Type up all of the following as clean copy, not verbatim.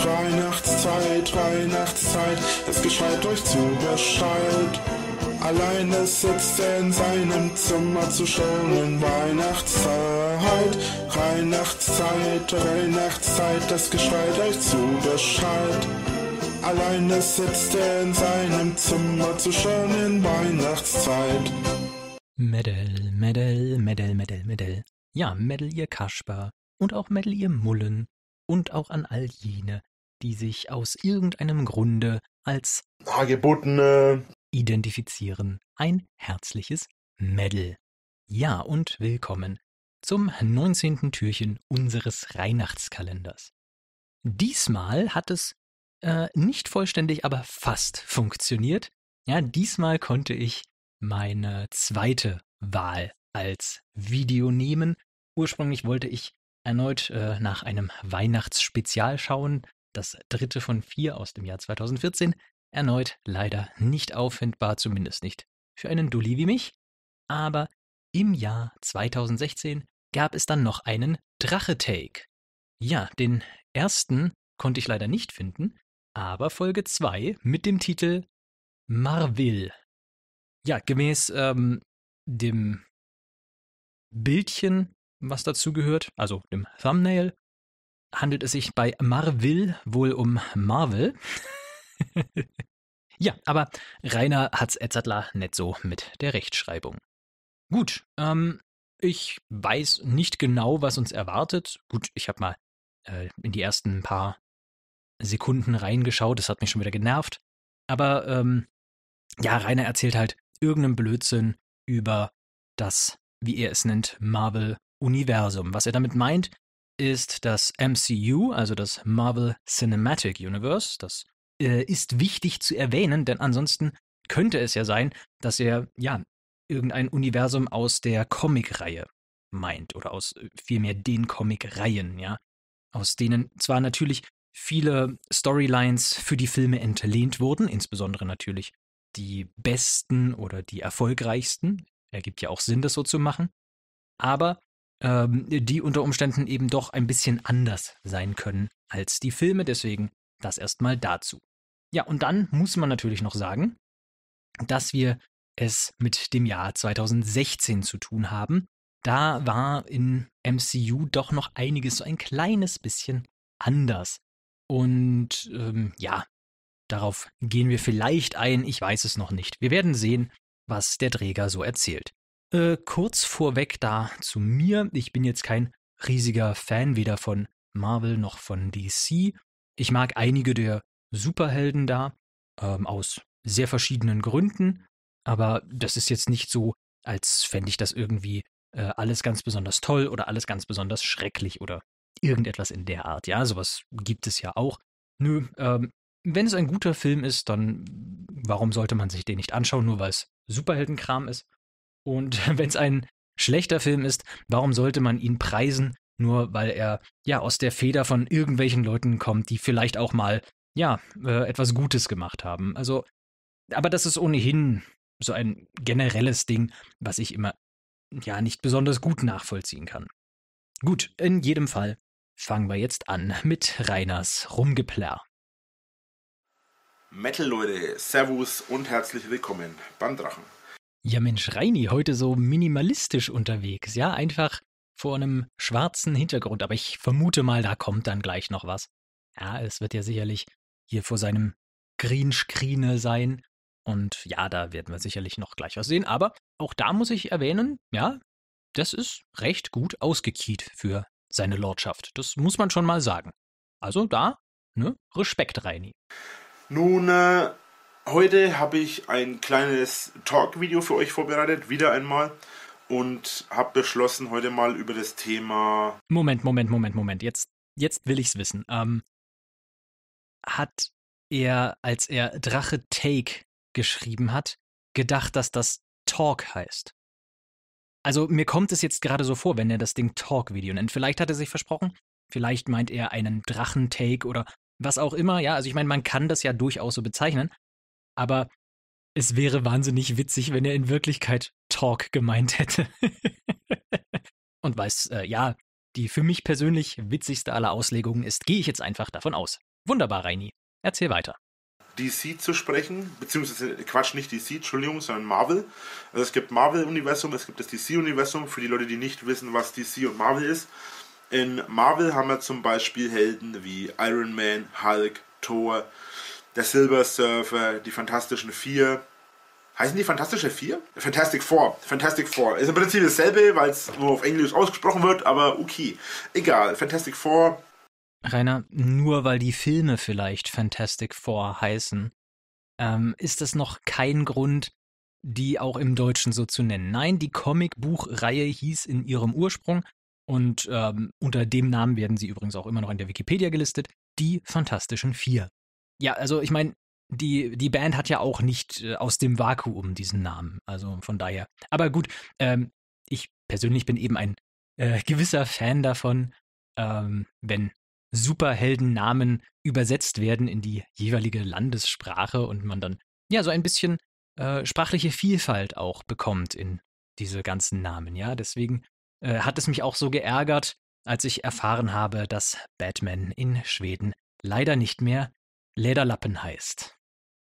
Weihnachtszeit, Weihnachtszeit, es gescheit euch zu Bescheid. Alleine sitzt er in seinem Zimmer zu schauen in Weihnachtszeit. Weihnachtszeit, Weihnachtszeit, das gescheit euch zu Bescheid. Alleine sitzt er in seinem Zimmer zu schauen in Weihnachtszeit. Mädel, Mädel, Mädel, Mädel, Mädel. Ja, Mädel ihr Kasper und auch Mädel ihr Mullen und auch an all jene, die sich aus irgendeinem Grunde als Hagebuttene identifizieren. Ein herzliches Mädel. Ja, und willkommen zum 19. Türchen unseres Weihnachtskalenders. Diesmal hat es nicht vollständig, aber fast funktioniert. Ja, diesmal konnte ich meine zweite Wahl als Video nehmen. Ursprünglich wollte ich erneut nach einem Weihnachtsspezial schauen, das 3. von 4 aus dem Jahr 2014. Erneut leider nicht auffindbar, zumindest nicht für einen Dulli wie mich. Aber im Jahr 2016 gab es dann noch einen Drache-Take. Ja, den ersten konnte ich leider nicht finden, aber Folge 2 mit dem Titel Marvel. Ja, gemäß dem Bildchen, was dazu gehört, also dem Thumbnail, handelt es sich bei Marvel wohl um Marvel. Ja, aber Rainer hat's etzettler nicht so mit der Rechtschreibung. Gut, ich weiß nicht genau, was uns erwartet. Gut, ich habe mal in die ersten paar Sekunden reingeschaut, das hat mich schon wieder genervt. Aber ja, Rainer erzählt halt irgendeinen Blödsinn über das, wie er es nennt, Marvel-Universum. Was er damit meint, ist das MCU, also das Marvel Cinematic Universe. Das ist wichtig zu erwähnen, denn ansonsten könnte es ja sein, dass er ja irgendein Universum aus der Comic-Reihe meint oder aus vielmehr den Comic-Reihen, ja, aus denen zwar natürlich viele Storylines für die Filme entlehnt wurden, insbesondere natürlich die besten oder die erfolgreichsten, ergibt ja auch Sinn, das so zu machen, aber die unter Umständen eben doch ein bisschen anders sein können als die Filme, deswegen das erstmal dazu. Ja, und dann muss man natürlich noch sagen, dass wir es mit dem Jahr 2016 zu tun haben. Da war in MCU doch noch einiges so ein kleines bisschen anders. Und ja, darauf gehen wir vielleicht ein, ich weiß es noch nicht. Wir werden sehen, was der Träger so erzählt. Kurz vorweg da zu mir, ich bin jetzt kein riesiger Fan weder von Marvel noch von DC. Ich mag einige der Superhelden da, aus sehr verschiedenen Gründen, aber das ist jetzt nicht so, als fände ich das irgendwie alles ganz besonders toll oder alles ganz besonders schrecklich oder irgendetwas in der Art. Ja, sowas gibt es ja auch. Nö, wenn es ein guter Film ist, dann warum sollte man sich den nicht anschauen, nur weil es Superheldenkram ist? Und wenn es ein schlechter Film ist, warum sollte man ihn preisen, nur weil er ja aus der Feder von irgendwelchen Leuten kommt, die vielleicht auch mal ja etwas Gutes gemacht haben. Also, aber das ist ohnehin so ein generelles Ding, was ich immer ja nicht besonders gut nachvollziehen kann. Gut, in jedem Fall fangen wir jetzt an mit Rainers Rumgeplärr. Metal-Leute, Servus und herzlich willkommen beim Drachen. Ja Mensch, Reini, heute so minimalistisch unterwegs, ja, einfach vor einem schwarzen Hintergrund, aber ich vermute mal, da kommt dann gleich noch was. Ja, es wird ja sicherlich hier vor seinem Greenscreen sein und ja, da werden wir sicherlich noch gleich was sehen, aber auch da muss ich erwähnen, ja, das ist recht gut ausgekiet für seine Lordschaft, das muss man schon mal sagen. Also da, ne, Respekt, Reini. Nun, heute habe ich ein kleines Talk-Video für euch vorbereitet, wieder einmal. Und habe beschlossen, heute mal über das Thema... Moment. Jetzt will ich's wissen. Hat er, als er Drache Take geschrieben hat, gedacht, dass das Talk heißt? Also mir kommt es jetzt gerade so vor, wenn er das Ding Talk-Video nennt. Vielleicht hat er sich versprochen, vielleicht meint er einen Drachen-Take oder was auch immer. Ja, also ich meine, man kann das ja durchaus so bezeichnen, aber es wäre wahnsinnig witzig, wenn er in Wirklichkeit Talk gemeint hätte. Und weil es, ja, die für mich persönlich witzigste aller Auslegungen ist, gehe ich jetzt einfach davon aus. Wunderbar, Reini. Erzähl weiter. DC zu sprechen, beziehungsweise Quatsch, nicht DC, Entschuldigung, sondern Marvel. Also es gibt Marvel-Universum, es gibt das DC-Universum, für die Leute, die nicht wissen, was DC und Marvel ist. In Marvel haben wir zum Beispiel Helden wie Iron Man, Hulk, Thor, der Silver Surfer, die Fantastischen Vier. Heißen die Fantastische Vier? Fantastic Four. Fantastic Four. Ist im Prinzip dasselbe, weil es nur auf Englisch ausgesprochen wird, aber okay. Egal, Fantastic Four. Rainer, nur weil die Filme vielleicht Fantastic Four heißen, ist das noch kein Grund, die auch im Deutschen so zu nennen. Nein, die Comicbuchreihe hieß in ihrem Ursprung, und unter dem Namen werden sie übrigens auch immer noch in der Wikipedia gelistet, die Fantastischen Vier. Ja, also ich meine, die Band hat ja auch nicht aus dem Vakuum diesen Namen, also von daher. Aber gut, ich persönlich bin eben ein gewisser Fan davon, wenn Superheldennamen übersetzt werden in die jeweilige Landessprache und man dann ja so ein bisschen sprachliche Vielfalt auch bekommt in diese ganzen Namen. Ja, deswegen hat es mich auch so geärgert, als ich erfahren habe, dass Batman in Schweden leider nicht mehr Lederlappen heißt.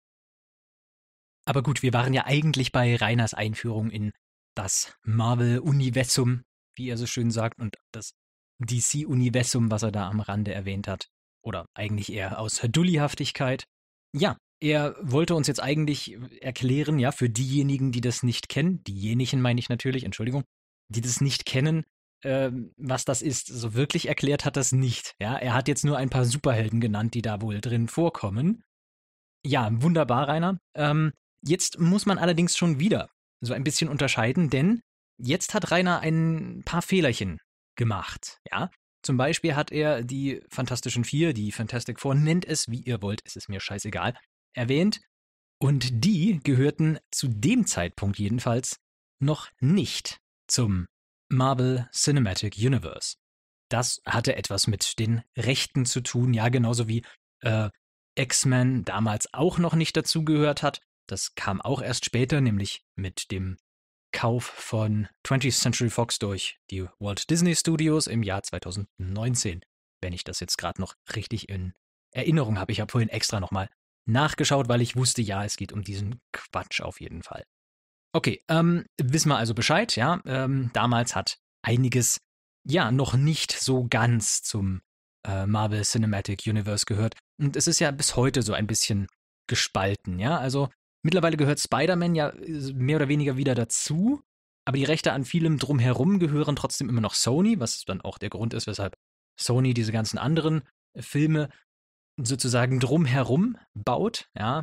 Aber gut, wir waren ja eigentlich bei Rainers Einführung in das Marvel-Universum, wie er so schön sagt, und das DC-Universum, was er da am Rande erwähnt hat. Oder eigentlich eher aus Dullihaftigkeit. Ja, er wollte uns jetzt eigentlich erklären, ja, für diejenigen, die das nicht kennen, diejenigen meine ich natürlich, Entschuldigung, die das nicht kennen, was das ist. So wirklich erklärt hat das nicht. Ja, er hat jetzt nur ein paar Superhelden genannt, die da wohl drin vorkommen. Ja, wunderbar, Rainer. Jetzt muss man allerdings schon wieder so ein bisschen unterscheiden, denn jetzt hat Rainer ein paar Fehlerchen gemacht. Ja, zum Beispiel hat er die Fantastischen Vier, die Fantastic Four, nennt es wie ihr wollt, es ist mir scheißegal, erwähnt. Und die gehörten zu dem Zeitpunkt jedenfalls noch nicht zum Marvel Cinematic Universe. Das hatte etwas mit den Rechten zu tun, ja, genauso wie X-Men damals auch noch nicht dazugehört hat. Das kam auch erst später, nämlich mit dem Kauf von 20th Century Fox durch die Walt Disney Studios im Jahr 2019, wenn ich das jetzt gerade noch richtig in Erinnerung habe. Ich habe vorhin extra nochmal nachgeschaut, weil ich wusste, ja, es geht um diesen Quatsch auf jeden Fall. Okay, wissen wir also Bescheid, ja. Damals hat einiges, ja, noch nicht so ganz zum Marvel Cinematic Universe gehört. Und es ist ja bis heute so ein bisschen gespalten, ja. Also mittlerweile gehört Spider-Man ja mehr oder weniger wieder dazu, aber die Rechte an vielem drumherum gehören trotzdem immer noch Sony, was dann auch der Grund ist, weshalb Sony diese ganzen anderen Filme sozusagen drumherum baut, ja.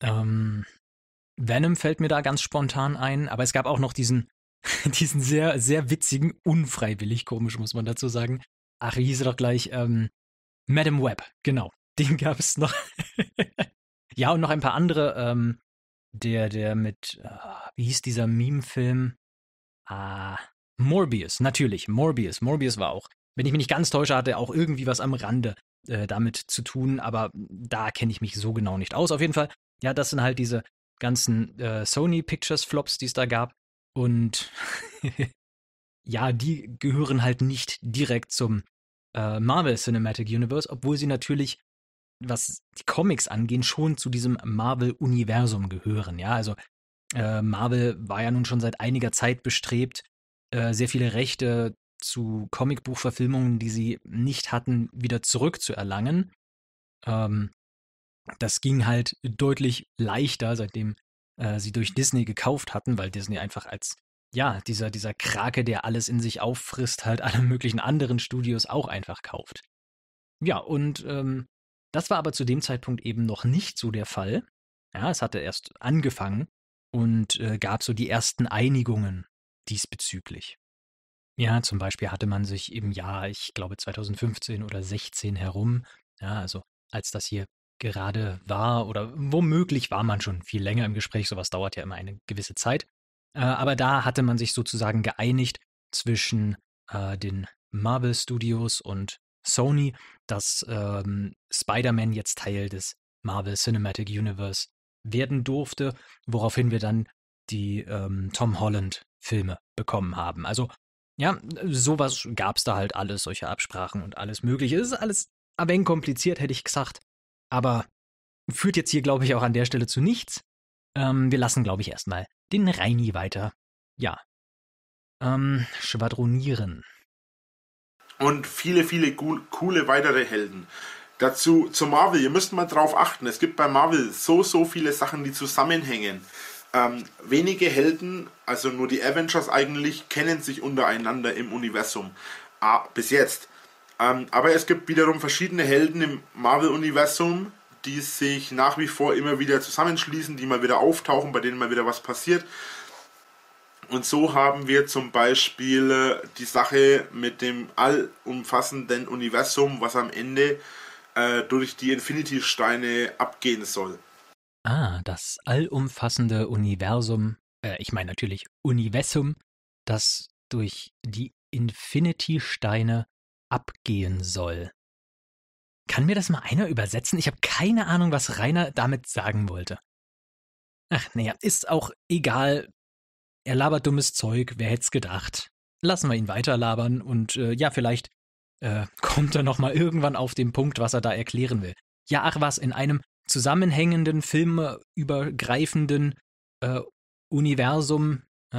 Venom fällt mir da ganz spontan ein, aber es gab auch noch diesen sehr, sehr witzigen, unfreiwillig komisch, muss man dazu sagen. Ach, wie hieß er doch gleich? Madam Web, genau. Den gab es noch. Ja, und noch ein paar andere. Der mit, wie hieß dieser Meme-Film? Morbius, natürlich, Morbius. Morbius war auch, wenn ich mich nicht ganz täusche, hatte er auch irgendwie was am Rande damit zu tun, aber da kenne ich mich so genau nicht aus. Auf jeden Fall, ja, das sind halt diese ganzen Sony Pictures Flops, die es da gab. Und ja, die gehören halt nicht direkt zum Marvel Cinematic Universe, obwohl sie natürlich, was die Comics angehen, schon zu diesem Marvel-Universum gehören. Ja, also Marvel war ja nun schon seit einiger Zeit bestrebt, sehr viele Rechte zu Comicbuchverfilmungen, die sie nicht hatten, wieder zurückzuerlangen. Das ging halt deutlich leichter, seitdem sie durch Disney gekauft hatten, weil Disney einfach als, ja, dieser Krake, der alles in sich auffrisst, halt alle möglichen anderen Studios auch einfach kauft. Ja, und das war aber zu dem Zeitpunkt eben noch nicht so der Fall. Ja, es hatte erst angefangen und gab so die ersten Einigungen diesbezüglich. Ja, zum Beispiel hatte man sich im Jahr, ich glaube 2015 oder 16 herum, ja, also als das hier gerade war oder womöglich war man schon viel länger im Gespräch, sowas dauert ja immer eine gewisse Zeit, aber da hatte man sich sozusagen geeinigt zwischen den Marvel Studios und Sony, dass Spider-Man jetzt Teil des Marvel Cinematic Universe werden durfte, woraufhin wir dann die Tom Holland-Filme bekommen haben. Also ja, sowas gab es da halt alles, solche Absprachen und alles Mögliche. Es ist alles ein wenig kompliziert, hätte ich gesagt. Aber führt jetzt hier, glaube ich, auch an der Stelle zu nichts. Wir lassen, glaube ich, erstmal den Reini weiter. Ja. Schwadronieren. Und viele, viele coole weitere Helden. Dazu zu Marvel, ihr müsst mal drauf achten, es gibt bei Marvel so viele Sachen, die zusammenhängen. Wenige Helden, also nur die Avengers eigentlich, kennen sich untereinander im Universum. Bis jetzt. Aber es gibt wiederum verschiedene Helden im Marvel-Universum, die sich nach wie vor immer wieder zusammenschließen, die mal wieder auftauchen, bei denen mal wieder was passiert. Und so haben wir zum Beispiel die Sache mit dem allumfassenden Universum, was am Ende durch die Infinity-Steine abgehen soll. Das allumfassende Universum, ich meine natürlich Universum, das durch die Infinity-Steine abgehen soll. Kann mir das mal einer übersetzen? Ich habe keine Ahnung, was Rainer damit sagen wollte. Ach, naja, ist auch egal. Er labert dummes Zeug, wer hätte es gedacht. Lassen wir ihn weiterlabern und ja, vielleicht kommt er nochmal irgendwann auf den Punkt, was er da erklären will. Ja, ach was, in einem zusammenhängenden, filmübergreifenden Universum,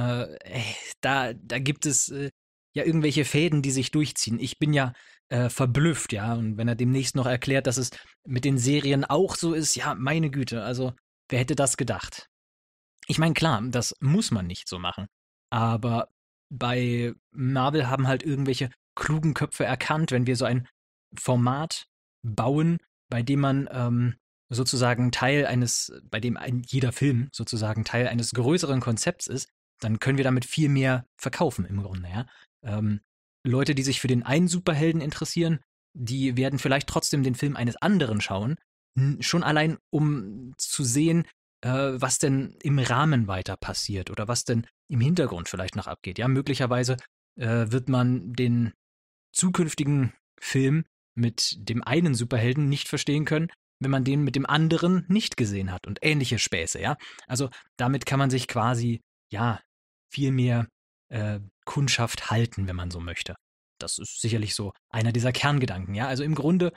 da gibt es ja irgendwelche Fäden, die sich durchziehen. Ich bin ja verblüfft, ja, und wenn er demnächst noch erklärt, dass es mit den Serien auch so ist, ja, meine Güte, also wer hätte das gedacht? Ich meine, klar, das muss man nicht so machen, aber bei Marvel haben halt irgendwelche klugen Köpfe erkannt, wenn wir so ein Format bauen, bei dem man sozusagen bei dem jeder Film sozusagen Teil eines größeren Konzepts ist, dann können wir damit viel mehr verkaufen im Grunde, ja. Leute, die sich für den einen Superhelden interessieren, die werden vielleicht trotzdem den Film eines anderen schauen, schon allein um zu sehen, was denn im Rahmen weiter passiert oder was denn im Hintergrund vielleicht noch abgeht. Ja, möglicherweise wird man den zukünftigen Film mit dem einen Superhelden nicht verstehen können, wenn man den mit dem anderen nicht gesehen hat und ähnliche Späße, ja. Also damit kann man sich quasi, ja, viel mehr Kundschaft halten, wenn man so möchte. Das ist sicherlich so einer dieser Kerngedanken, ja. Also im Grunde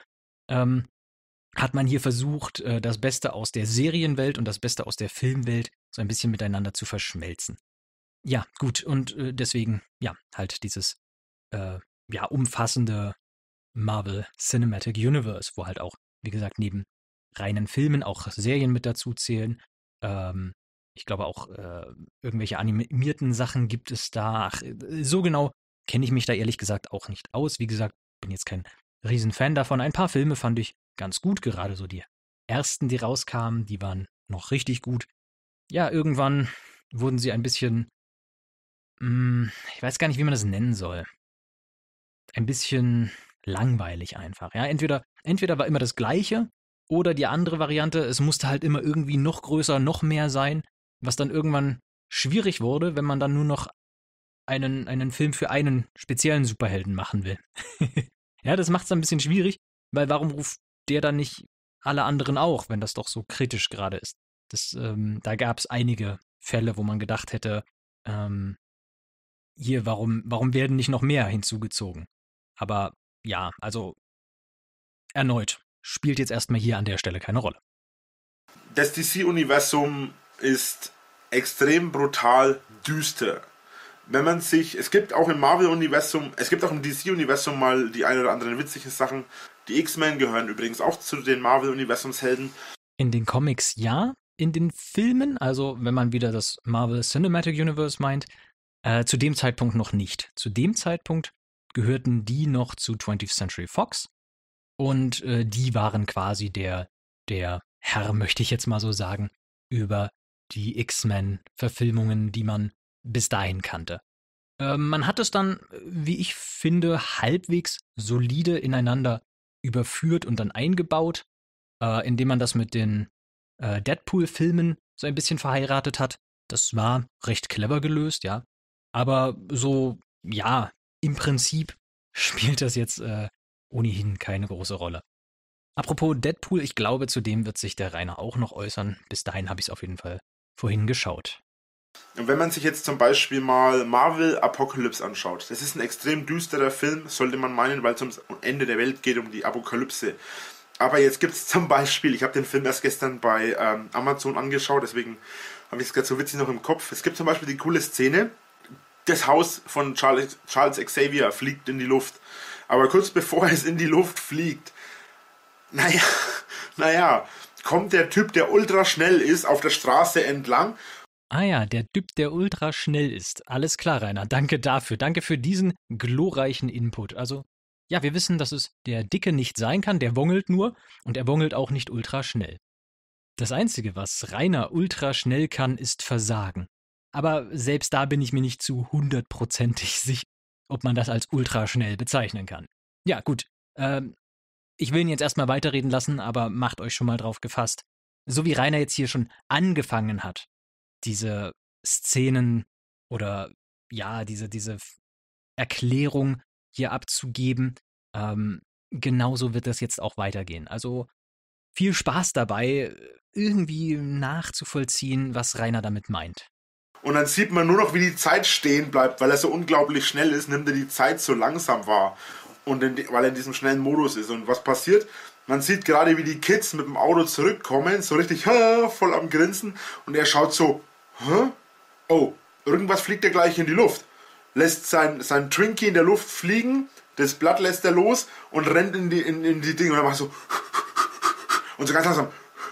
hat man hier versucht, das Beste aus der Serienwelt und das Beste aus der Filmwelt so ein bisschen miteinander zu verschmelzen. Ja, gut, und deswegen, ja, halt dieses ja, umfassende Marvel Cinematic Universe, wo halt auch, wie gesagt, neben reinen Filmen auch Serien mit dazu zählen. Ich glaube auch irgendwelche animierten Sachen gibt es da. Ach, so genau kenne ich mich da ehrlich gesagt auch nicht aus. Wie gesagt, bin jetzt kein Riesenfan davon. Ein paar Filme fand ich ganz gut, gerade so die ersten, die rauskamen, die waren noch richtig gut. Ja, irgendwann wurden sie ein bisschen, ich weiß gar nicht, wie man das nennen soll. Ein bisschen langweilig einfach. Ja, entweder war immer das Gleiche oder die andere Variante, es musste halt immer irgendwie noch größer, noch mehr sein, was dann irgendwann schwierig wurde, wenn man dann nur noch einen Film für einen speziellen Superhelden machen will. Ja, das macht es ein bisschen schwierig, weil warum ruft der dann nicht alle anderen auch, wenn das doch so kritisch gerade ist? Da gab es einige Fälle, wo man gedacht hätte, hier, warum werden nicht noch mehr hinzugezogen? Aber ja, also erneut, spielt jetzt erstmal hier an der Stelle keine Rolle. Das DC-Universum ist extrem brutal düster. Wenn man sich, es gibt auch im Marvel-Universum, es gibt auch im DC-Universum mal die ein oder anderen witzigen Sachen. Die X-Men gehören übrigens auch zu den Marvel-Universumshelden. In den Comics ja, in den Filmen, also wenn man wieder das Marvel Cinematic Universe meint, zu dem Zeitpunkt noch nicht. Zu dem Zeitpunkt gehörten die noch zu 20th Century Fox und die waren quasi der Herr, möchte ich jetzt mal so sagen, über die X-Men-Verfilmungen, die man bis dahin kannte. Man hat es dann, wie ich finde, halbwegs solide ineinander überführt und dann eingebaut, indem man das mit den Deadpool-Filmen so ein bisschen verheiratet hat. Das war recht clever gelöst, ja. Aber so, ja, im Prinzip spielt das jetzt ohnehin keine große Rolle. Apropos Deadpool, ich glaube, zu dem wird sich der Rainer auch noch äußern. Bis dahin habe ich es auf jeden Fall vorhin geschaut. Und wenn man sich jetzt zum Beispiel mal Marvel Apocalypse anschaut, das ist ein extrem düsterer Film, sollte man meinen, weil es ums Ende der Welt geht, um die Apokalypse. Aber jetzt gibt es zum Beispiel, ich habe den Film erst gestern bei Amazon angeschaut, deswegen habe ich es gerade so witzig noch im Kopf. Es gibt zum Beispiel die coole Szene, das Haus von Charles Xavier fliegt in die Luft. Aber kurz bevor es in die Luft fliegt, naja, kommt der Typ, der ultra schnell ist, auf der Straße entlang. Ah ja, der Typ, der ultra schnell ist. Alles klar, Rainer. Danke dafür. Danke für diesen glorreichen Input. Also, ja, wir wissen, dass es der Dicke nicht sein kann. Der wongelt nur und er wongelt auch nicht ultra schnell. Das Einzige, was Rainer ultra schnell kann, ist Versagen. Aber selbst da bin ich mir nicht zu 100%ig sicher, ob man das als ultra schnell bezeichnen kann. Ja, gut. Ich will ihn jetzt erstmal weiterreden lassen, aber macht euch schon mal drauf gefasst. So wie Rainer jetzt hier schon angefangen hat, diese Szenen oder ja, diese Erklärung hier abzugeben, genauso wird das jetzt auch weitergehen. Also viel Spaß dabei, irgendwie nachzuvollziehen, was Rainer damit meint. Und dann sieht man nur noch, wie die Zeit stehen bleibt, weil er so unglaublich schnell ist, nimmt er die Zeit so langsam wahr. Und weil er in diesem schnellen Modus ist. Und was passiert? Man sieht gerade, wie die Kids mit dem Auto zurückkommen, so richtig voll am Grinsen. Und er schaut so, oh, irgendwas fliegt ja gleich in die Luft. Lässt sein Twinkie in der Luft fliegen, das Blatt lässt er los und rennt in die Dinge. Und er macht so und so ganz langsam.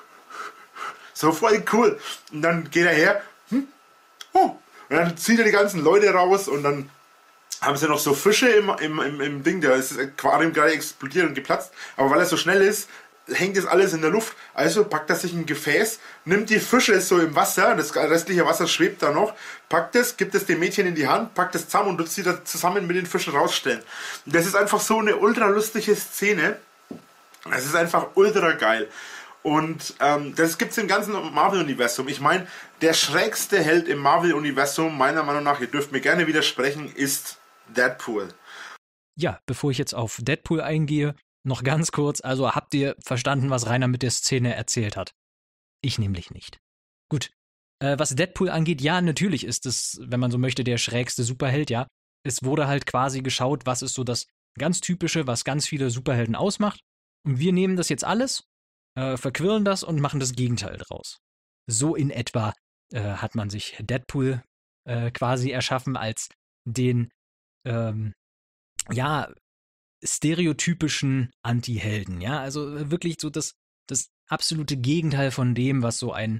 So voll cool. Und dann geht er her, und dann zieht er die ganzen Leute raus und dann haben sie noch so Fische im Ding, da ist das Aquarium gerade explodiert und geplatzt, aber weil er so schnell ist, hängt das alles in der Luft, also packt er sich ein Gefäß, nimmt die Fische so im Wasser, das restliche Wasser schwebt da noch, packt es, gibt es dem Mädchen in die Hand, packt es zusammen und tut sie da zusammen mit den Fischen rausstellen. Und das ist einfach so eine ultra lustige Szene, das ist einfach ultra geil. Und das gibt es im ganzen Marvel-Universum. Ich meine, der schrägste Held im Marvel-Universum, meiner Meinung nach, ihr dürft mir gerne widersprechen, ist Deadpool. Ja, bevor ich jetzt auf Deadpool eingehe, noch ganz kurz, also habt ihr verstanden, was Rainer mit der Szene erzählt hat? Ich nämlich nicht. Gut, was Deadpool angeht, ja, natürlich ist es, wenn man so möchte, der schrägste Superheld, ja. Es wurde halt quasi geschaut, was ist so das ganz Typische, was ganz viele Superhelden ausmacht. Und wir nehmen das jetzt alles, verquirlen das und machen das Gegenteil draus. So in etwa hat man sich Deadpool quasi erschaffen als den stereotypischen Anti-Helden, ja, also wirklich so das absolute Gegenteil von dem, was so ein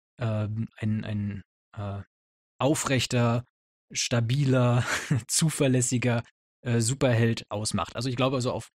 aufrechter, stabiler, zuverlässiger Superheld ausmacht. Also ich glaube also auf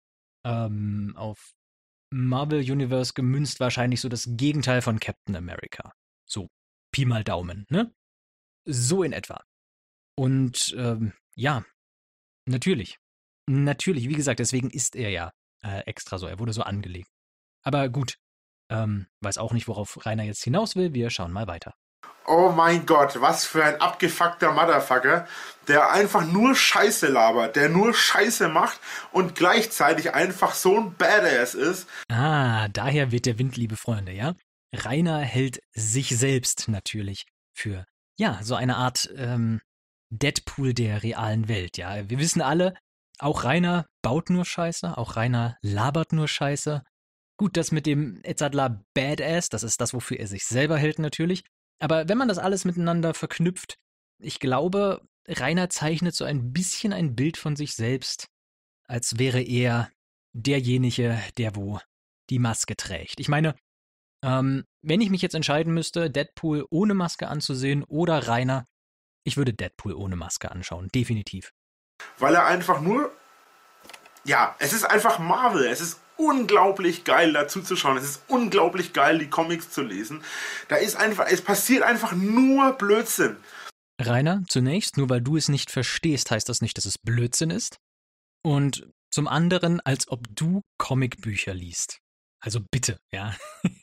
Marvel Universe gemünzt wahrscheinlich so das Gegenteil von Captain America. So, Pi mal Daumen, ne? So in etwa. Und ja, natürlich, wie gesagt, deswegen ist er ja extra so, er wurde so angelegt. Aber gut, weiß auch nicht, worauf Rainer jetzt hinaus will, wir schauen mal weiter. Oh mein Gott, was für ein abgefuckter Motherfucker, der einfach nur Scheiße labert, der nur Scheiße macht und gleichzeitig einfach so ein Badass ist. Ah, daher weht der Wind, liebe Freunde, ja? Rainer hält sich selbst natürlich für, ja, so eine Art Deadpool der realen Welt, ja. Wir wissen alle, auch Rainer baut nur Scheiße, auch Rainer labert nur Scheiße. Gut, das mit dem Edzardler Badass, das ist das, wofür er sich selber hält natürlich. Aber wenn man das alles miteinander verknüpft, ich glaube, Rainer zeichnet so ein bisschen ein Bild von sich selbst, als wäre er derjenige, der wo die Maske trägt. Ich meine, wenn ich mich jetzt entscheiden müsste, Deadpool ohne Maske anzusehen oder Rainer, ich würde Deadpool ohne Maske anschauen, definitiv. Weil er einfach nur, ja, es ist einfach Marvel, es ist unglaublich geil dazu zu schauen, es ist unglaublich geil, die Comics zu lesen. Es passiert einfach nur Blödsinn. Rainer, zunächst, nur weil du es nicht verstehst, heißt das nicht, dass es Blödsinn ist. Und zum anderen, als ob du Comicbücher liest. Also bitte, ja.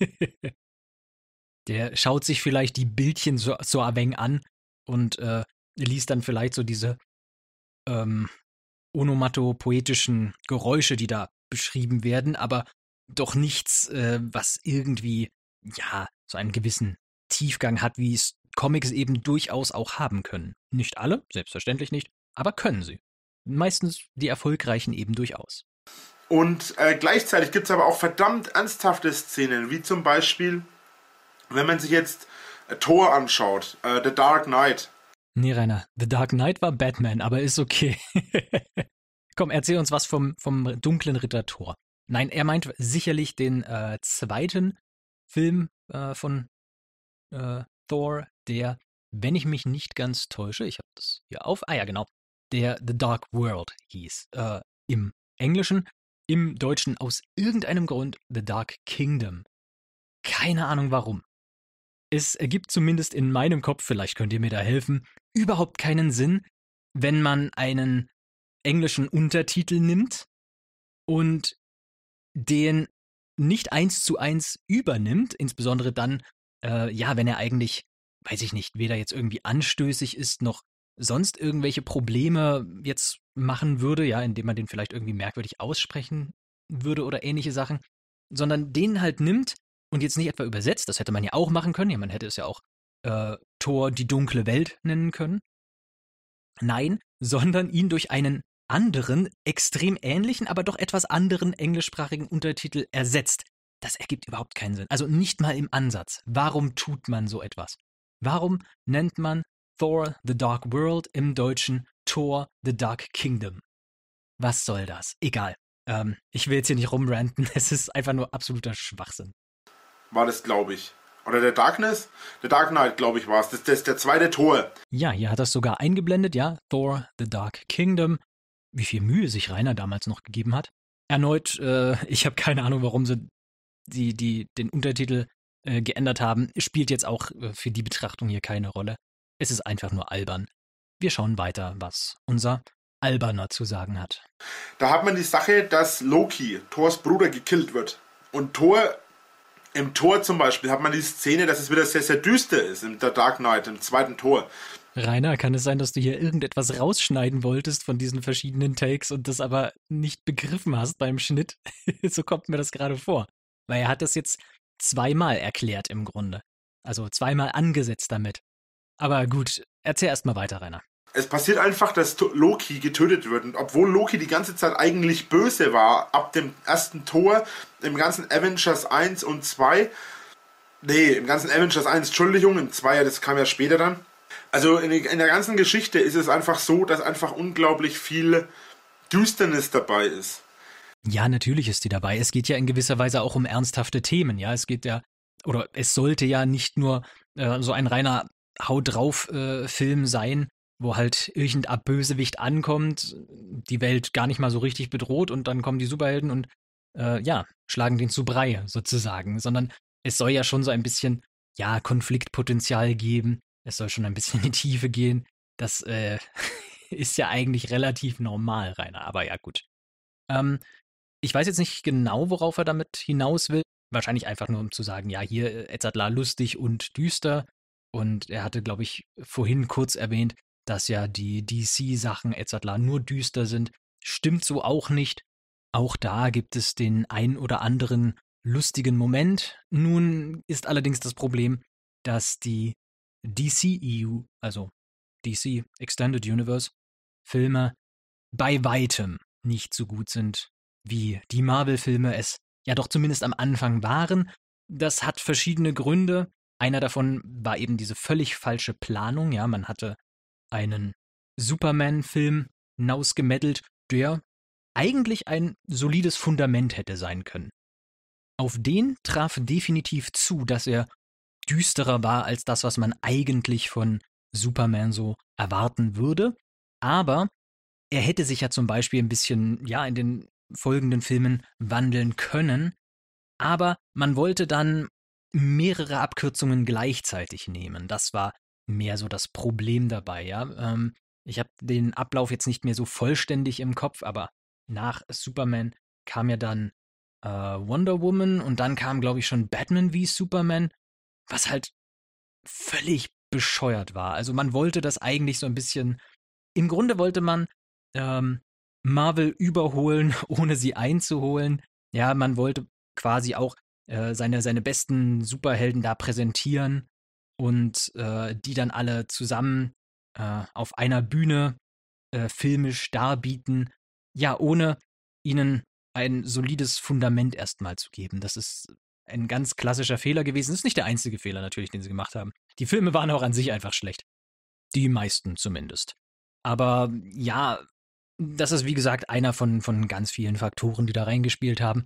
Der schaut sich vielleicht die Bildchen so ein wenig an und liest dann vielleicht so diese onomatopoetischen Geräusche, die da beschrieben werden, aber doch nichts, was irgendwie, ja, so einen gewissen Tiefgang hat, wie es Comics eben durchaus auch haben können. Nicht alle, selbstverständlich nicht, aber können sie. Meistens die erfolgreichen eben durchaus. Und gleichzeitig gibt es aber auch verdammt ernsthafte Szenen, wie zum Beispiel, wenn man sich jetzt Thor anschaut, The Dark Knight. Nee, Rainer, The Dark Knight war Batman, aber ist okay. Komm, erzähl uns was vom dunklen Ritter Thor. Nein, er meint sicherlich den zweiten Film von Thor, der, wenn ich mich nicht ganz täusche, ich habe das hier auf, ja genau, der The Dark World hieß. Im Englischen, im Deutschen aus irgendeinem Grund The Dark Kingdom. Keine Ahnung warum. Es ergibt zumindest in meinem Kopf, vielleicht könnt ihr mir da helfen, überhaupt keinen Sinn, wenn man einen englischen Untertitel nimmt und den nicht 1:1 übernimmt, insbesondere dann, wenn er eigentlich, weiß ich nicht, weder jetzt irgendwie anstößig ist, noch sonst irgendwelche Probleme jetzt machen würde, ja, indem man den vielleicht irgendwie merkwürdig aussprechen würde oder ähnliche Sachen, sondern den halt nimmt und jetzt nicht etwa übersetzt, das hätte man ja auch machen können, ja, man hätte es ja auch Thor die dunkle Welt nennen können. Nein, sondern ihn durch einen anderen, extrem ähnlichen, aber doch etwas anderen englischsprachigen Untertitel ersetzt. Das ergibt überhaupt keinen Sinn. Also nicht mal im Ansatz. Warum tut man so etwas? Warum nennt man Thor The Dark World im Deutschen Thor The Dark Kingdom? Was soll das? Egal. Ich will jetzt hier nicht rumranten. Es ist einfach nur absoluter Schwachsinn. War das, glaube ich. Oder der Darkness? Der Dark Knight, glaube ich, war es. Das ist der zweite Thor. Ja, hier hat er es sogar eingeblendet, ja. Thor The Dark Kingdom. Wie viel Mühe sich Rainer damals noch gegeben hat. Erneut, ich habe keine Ahnung, warum sie den Untertitel geändert haben. Spielt jetzt auch für die Betrachtung hier keine Rolle. Es ist einfach nur albern. Wir schauen weiter, was unser Alberner zu sagen hat. Da hat man die Sache, dass Loki, Thors Bruder, gekillt wird. Und im Tor zum Beispiel hat man die Szene, dass es wieder sehr, sehr düster ist, im The Dark Knight, im zweiten Tor. Rainer, kann es sein, dass du hier irgendetwas rausschneiden wolltest von diesen verschiedenen Takes und das aber nicht begriffen hast beim Schnitt? So kommt mir das gerade vor. Weil er hat das jetzt zweimal erklärt im Grunde. Also zweimal angesetzt damit. Aber gut, erzähl erst mal weiter, Rainer. Es passiert einfach, dass Loki getötet wird. Und obwohl Loki die ganze Zeit eigentlich böse war, ab dem ersten Tor, im ganzen Avengers 1 und 2, im ganzen Avengers 1, Entschuldigung, im 2, das kam ja später dann. Also in der ganzen Geschichte ist es einfach so, dass einfach unglaublich viel Düsternis dabei ist. Ja, natürlich ist die dabei. Es geht ja in gewisser Weise auch um ernsthafte Themen, ja. Es geht ja, oder es sollte ja nicht nur so ein reiner Hau drauf Film sein, wo halt irgendein Bösewicht ankommt, die Welt gar nicht mal so richtig bedroht und dann kommen die Superhelden und schlagen den zu Brei sozusagen, sondern es soll ja schon so ein bisschen, Konfliktpotenzial geben, es soll schon ein bisschen in die Tiefe gehen, das ist ja eigentlich relativ normal, Rainer, aber ja gut. Ich weiß jetzt nicht genau, worauf er damit hinaus will, wahrscheinlich einfach nur, um zu sagen, ja, hier Edzardlar lustig und düster und er hatte, glaube ich, vorhin kurz erwähnt, dass ja die DC-Sachen Edzardlar nur düster sind. Stimmt so auch nicht. Auch da gibt es den ein oder anderen lustigen Moment. Nun ist allerdings das Problem, dass die DCEU, also DC Extended Universe, Filme bei weitem nicht so gut sind, wie die Marvel-Filme es ja doch zumindest am Anfang waren. Das hat verschiedene Gründe. Einer davon war eben diese völlig falsche Planung. Ja, man hatte einen Superman-Film hinausgemeddelt, der eigentlich ein solides Fundament hätte sein können. Auf den traf definitiv zu, dass er düsterer war als das, was man eigentlich von Superman so erwarten würde. Aber er hätte sich ja zum Beispiel ein bisschen, in den folgenden Filmen wandeln können. Aber man wollte dann mehrere Abkürzungen gleichzeitig nehmen. Das war mehr so das Problem dabei, ja. Ich habe den Ablauf jetzt nicht mehr so vollständig im Kopf, aber nach Superman kam ja dann Wonder Woman und dann kam, glaube ich, schon Batman wie Superman, was halt völlig bescheuert war. Also man wollte das eigentlich so ein bisschen, im Grunde wollte man Marvel überholen, ohne sie einzuholen. Ja, man wollte quasi auch seine besten Superhelden da präsentieren und die dann alle zusammen auf einer Bühne filmisch darbieten, ja, ohne ihnen ein solides Fundament erstmal zu geben. Das ist ein ganz klassischer Fehler gewesen. Das ist nicht der einzige Fehler natürlich, den sie gemacht haben. Die Filme waren auch an sich einfach schlecht. Die meisten zumindest. Aber ja, das ist wie gesagt einer von ganz vielen Faktoren, die da reingespielt haben.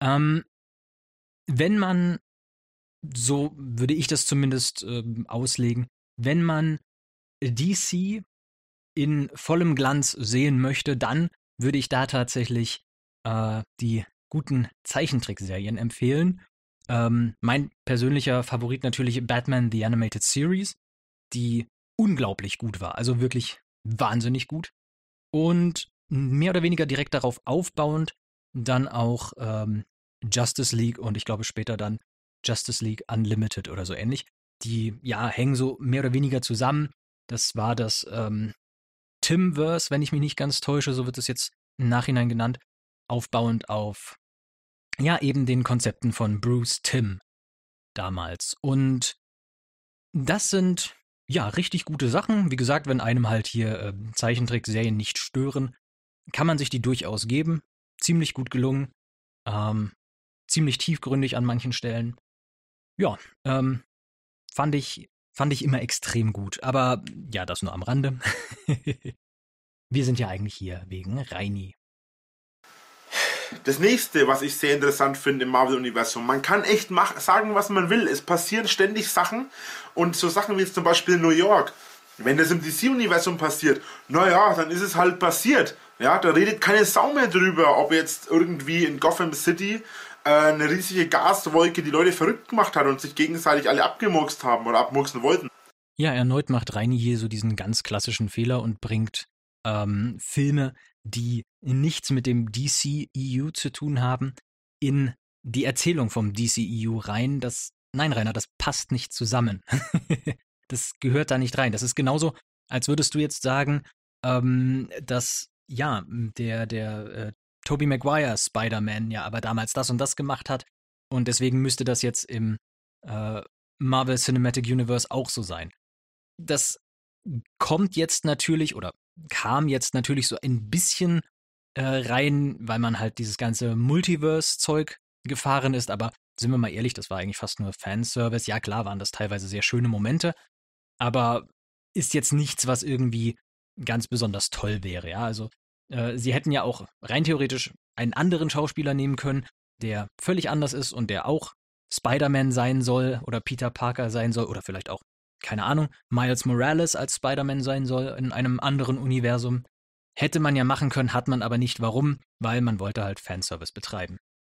Wenn man, so würde ich das zumindest auslegen, wenn man DC in vollem Glanz sehen möchte, dann würde ich da tatsächlich die guten Zeichentrickserien empfehlen. Mein persönlicher Favorit natürlich Batman The Animated Series, die unglaublich gut war, also wirklich wahnsinnig gut. Und mehr oder weniger direkt darauf aufbauend dann auch Justice League und ich glaube später dann Justice League Unlimited oder so ähnlich. Die, ja, hängen so mehr oder weniger zusammen. Das war das Timverse, wenn ich mich nicht ganz täusche, so wird es jetzt im Nachhinein genannt, aufbauend auf, ja, eben den Konzepten von Bruce Timm damals. Und das sind, ja, richtig gute Sachen. Wie gesagt, wenn einem halt hier Zeichentrickserien nicht stören, kann man sich die durchaus geben. Ziemlich gut gelungen. Ziemlich tiefgründig an manchen Stellen. Ja, fand ich immer extrem gut. Aber ja, das nur am Rande. Wir sind ja eigentlich hier wegen Reini. Das nächste, was ich sehr interessant finde im Marvel-Universum, man kann echt sagen, was man will. Es passieren ständig Sachen und so Sachen wie jetzt zum Beispiel New York. Wenn das im DC-Universum passiert, naja, dann ist es halt passiert. Ja, da redet keine Sau mehr drüber, ob jetzt irgendwie in Gotham City eine riesige Gaswolke die Leute verrückt gemacht hat und sich gegenseitig alle abgemurkst haben oder abmurksen wollten. Ja, erneut macht Reini hier so diesen ganz klassischen Fehler und bringt Filme, die nichts mit dem DCEU zu tun haben, in die Erzählung vom DCEU rein. Nein, Rainer, das passt nicht zusammen. Das gehört da nicht rein. Das ist genauso, als würdest du jetzt sagen, dass, ja, der Tobey Maguire Spider-Man ja aber damals das und das gemacht hat und deswegen müsste das jetzt im Marvel Cinematic Universe auch so sein. Das kommt jetzt natürlich oder kam jetzt natürlich so ein bisschen rein, weil man halt dieses ganze Multiverse-Zeug gefahren ist, aber sind wir mal ehrlich, das war eigentlich fast nur Fanservice. Ja, klar waren das teilweise sehr schöne Momente, aber ist jetzt nichts, was irgendwie ganz besonders toll wäre. Ja, also sie hätten ja auch rein theoretisch einen anderen Schauspieler nehmen können, der völlig anders ist und der auch Spider-Man sein soll oder Peter Parker sein soll oder vielleicht auch, keine Ahnung, Miles Morales als Spider-Man sein soll in einem anderen Universum. Hätte man ja machen können, hat man aber nicht. Warum? Weil man wollte halt Fanservice betreiben.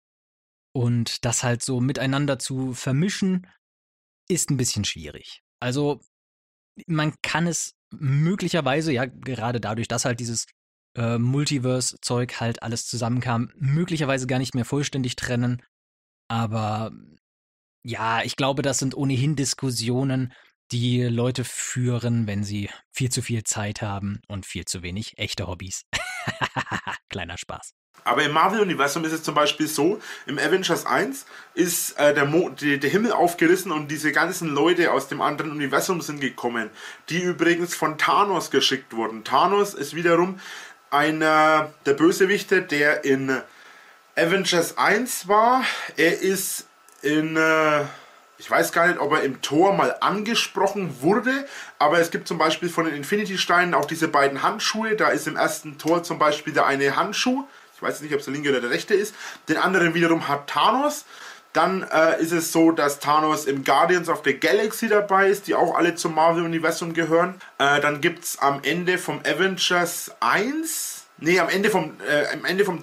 Und das halt so miteinander zu vermischen, ist ein bisschen schwierig. Also man kann es möglicherweise, ja gerade dadurch, dass halt dieses Multiverse-Zeug halt alles zusammenkam, möglicherweise gar nicht mehr vollständig trennen. Aber ja, ich glaube, das sind ohnehin Diskussionen, die Leute führen, wenn sie viel zu viel Zeit haben und viel zu wenig echte Hobbys. Kleiner Spaß. Aber im Marvel-Universum ist es zum Beispiel so, im Avengers 1 ist der Himmel aufgerissen und diese ganzen Leute aus dem anderen Universum sind gekommen, die übrigens von Thanos geschickt wurden. Thanos ist wiederum einer der Bösewichte, der in Avengers 1 war. Er ist in... ich weiß gar nicht, ob er im Tor mal angesprochen wurde, aber es gibt zum Beispiel von den Infinity-Steinen auch diese beiden Handschuhe. Da ist im ersten Tor zum Beispiel der eine Handschuh. Ich weiß nicht, ob es der linke oder der rechte ist. Den anderen wiederum hat Thanos. Dann ist es so, dass Thanos im Guardians of the Galaxy dabei ist, die auch alle zum Marvel-Universum gehören. Dann gibt es am Ende vom Avengers 1, am Ende vom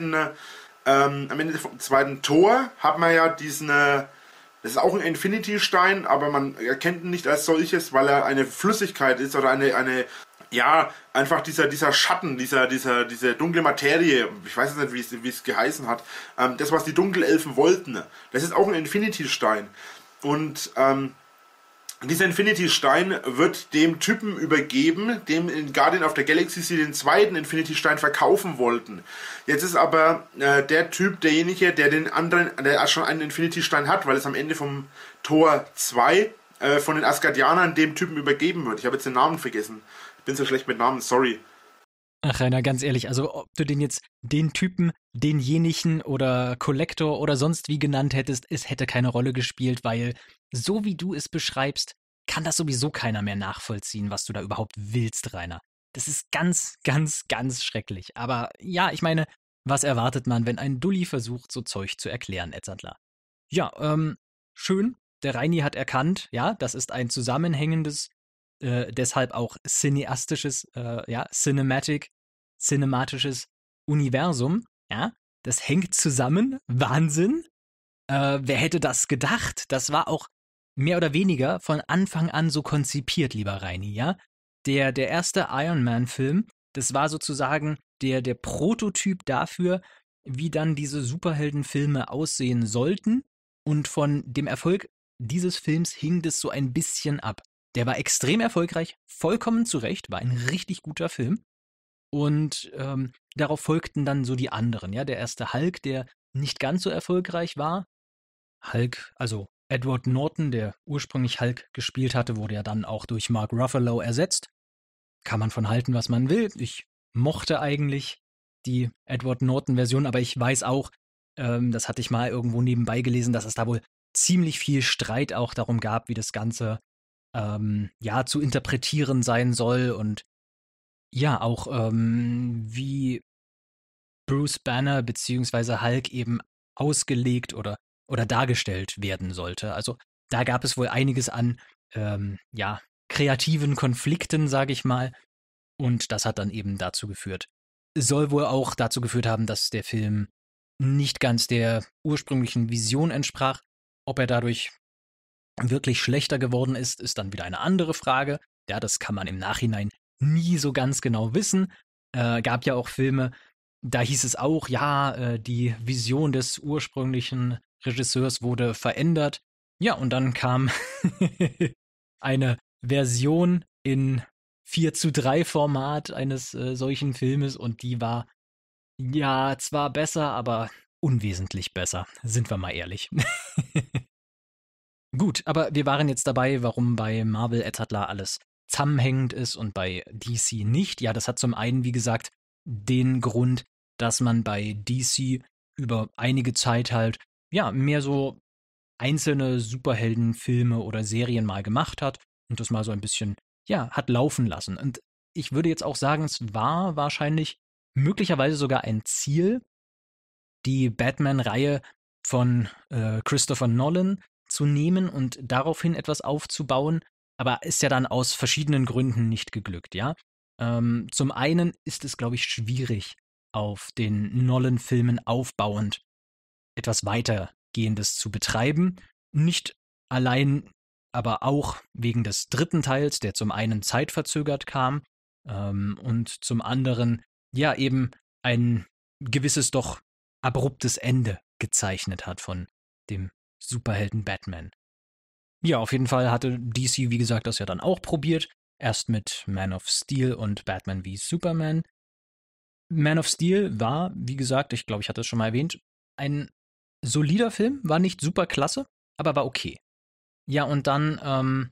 zweiten Tor hat man ja diesen... das ist auch ein Infinity-Stein, aber man erkennt ihn nicht als solches, weil er eine Flüssigkeit ist oder einfach dieser Schatten, diese dunkle Materie, ich weiß jetzt nicht, wie es geheißen hat, das, was die Dunkelelfen wollten, das ist auch ein Infinity-Stein. Und dieser Infinity-Stein wird dem Typen übergeben, dem in Guardian of the Galaxy sie den zweiten Infinity-Stein verkaufen wollten. Jetzt ist aber der Typ derjenige, der schon einen Infinity-Stein hat, weil es am Ende vom Tor 2 von den Asgardianern dem Typen übergeben wird. Ich habe jetzt den Namen vergessen. Ich bin so schlecht mit Namen, sorry. Ach, Rainer, ganz ehrlich, also ob du den Typen, denjenigen oder Collector oder sonst wie genannt hättest, es hätte keine Rolle gespielt, weil so wie du es beschreibst, kann das sowieso keiner mehr nachvollziehen, was du da überhaupt willst, Rainer. Das ist ganz, ganz, ganz schrecklich. Aber ja, ich meine, was erwartet man, wenn ein Dulli versucht, so Zeug zu erklären, Edzardler? Ja, schön. Der Reini hat erkannt, ja, das ist ein zusammenhängendes, deshalb auch cineastisches, cinematisches Universum, ja. Das hängt zusammen. Wahnsinn. Wer hätte das gedacht? Das war auch mehr oder weniger von Anfang an so konzipiert, lieber Reini, ja. Der erste Iron Man-Film, das war sozusagen der Prototyp dafür, wie dann diese Superheldenfilme aussehen sollten. Und von dem Erfolg dieses Films hing das so ein bisschen ab. Der war extrem erfolgreich, vollkommen zu Recht, war ein richtig guter Film. Und darauf folgten dann so die anderen. Ja, der erste Hulk, der nicht ganz so erfolgreich war. Hulk, also Edward Norton, der ursprünglich Hulk gespielt hatte, wurde ja dann auch durch Mark Ruffalo ersetzt. Kann man von halten, was man will. Ich mochte eigentlich die Edward Norton-Version, aber ich weiß auch, das hatte ich mal irgendwo nebenbei gelesen, dass es da wohl ziemlich viel Streit auch darum gab, wie das Ganze zu interpretieren sein soll und ja, auch wie Bruce Banner beziehungsweise Hulk eben ausgelegt oder dargestellt werden sollte. Also da gab es wohl einiges an kreativen Konflikten, sage ich mal. Und das hat dann eben dazu geführt. Soll wohl auch dazu geführt haben, dass der Film nicht ganz der ursprünglichen Vision entsprach. Ob er dadurch wirklich schlechter geworden ist, ist dann wieder eine andere Frage. Ja, das kann man im Nachhinein nie so ganz genau wissen. Gab ja auch Filme, da hieß es auch, ja, die Vision des ursprünglichen Regisseurs wurde verändert. Ja, und dann kam eine Version in 4:3 Format eines solchen Filmes und die war ja zwar besser, aber unwesentlich besser, sind wir mal ehrlich. Gut, aber wir waren jetzt dabei, warum bei Marvel Edzardler alles zusammenhängend ist und bei DC nicht. Ja, das hat zum einen, wie gesagt, den Grund, dass man bei DC über einige Zeit halt, ja, mehr so einzelne Superheldenfilme oder Serien mal gemacht hat und das mal so ein bisschen, ja, hat laufen lassen. Und ich würde jetzt auch sagen, es war wahrscheinlich möglicherweise sogar ein Ziel, die Batman-Reihe von Christopher Nolan zu nehmen und daraufhin etwas aufzubauen, aber ist ja dann aus verschiedenen Gründen nicht geglückt, ja. Zum einen ist es, glaube ich, schwierig, auf den Nolan-Filmen aufbauend etwas weitergehendes zu betreiben. Nicht allein, aber auch wegen des dritten Teils, der zum einen zeitverzögert kam und zum anderen ja eben ein gewisses doch abruptes Ende gezeichnet hat von dem Superhelden Batman. Ja, auf jeden Fall hatte DC, wie gesagt, das ja dann auch probiert. Erst mit Man of Steel und Batman v Superman. Man of Steel war, wie gesagt, ich glaube, ich hatte es schon mal erwähnt, ein solider Film, war nicht super klasse, aber war okay. Ja, und dann,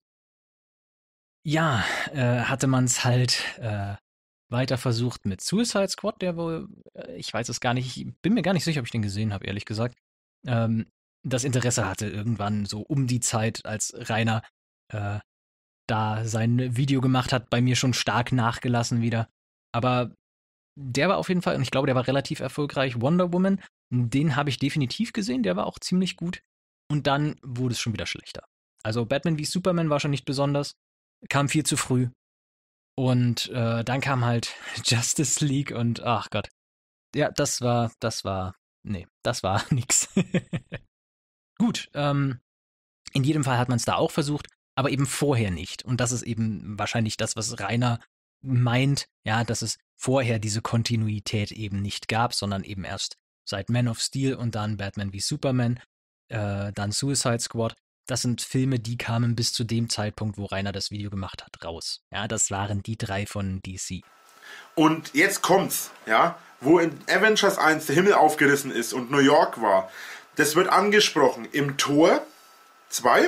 hatte man es halt weiter versucht mit Suicide Squad, der wohl, ich weiß es gar nicht, ich bin mir gar nicht sicher, ob ich den gesehen habe, ehrlich gesagt. Das Interesse hatte irgendwann so um die Zeit, als Rainer da sein Video gemacht hat, bei mir schon stark nachgelassen wieder. Aber der war auf jeden Fall, und ich glaube, der war relativ erfolgreich. Wonder Woman, den habe ich definitiv gesehen, der war auch ziemlich gut. Und dann wurde es schon wieder schlechter. Also Batman v Superman war schon nicht besonders, kam viel zu früh. Und dann kam halt Justice League und ach Gott. Ja, das war nix. Gut, in jedem Fall hat man es da auch versucht, aber eben vorher nicht. Und das ist eben wahrscheinlich das, was Rainer meint, ja, dass es vorher diese Kontinuität eben nicht gab, sondern eben erst seit Man of Steel und dann Batman v Superman, dann Suicide Squad. Das sind Filme, die kamen bis zu dem Zeitpunkt, wo Rainer das Video gemacht hat, raus. Ja, das waren die 3 von DC. Und jetzt kommt's, ja, wo in Avengers 1 der Himmel aufgerissen ist und New York war. Das wird angesprochen im Tor 2,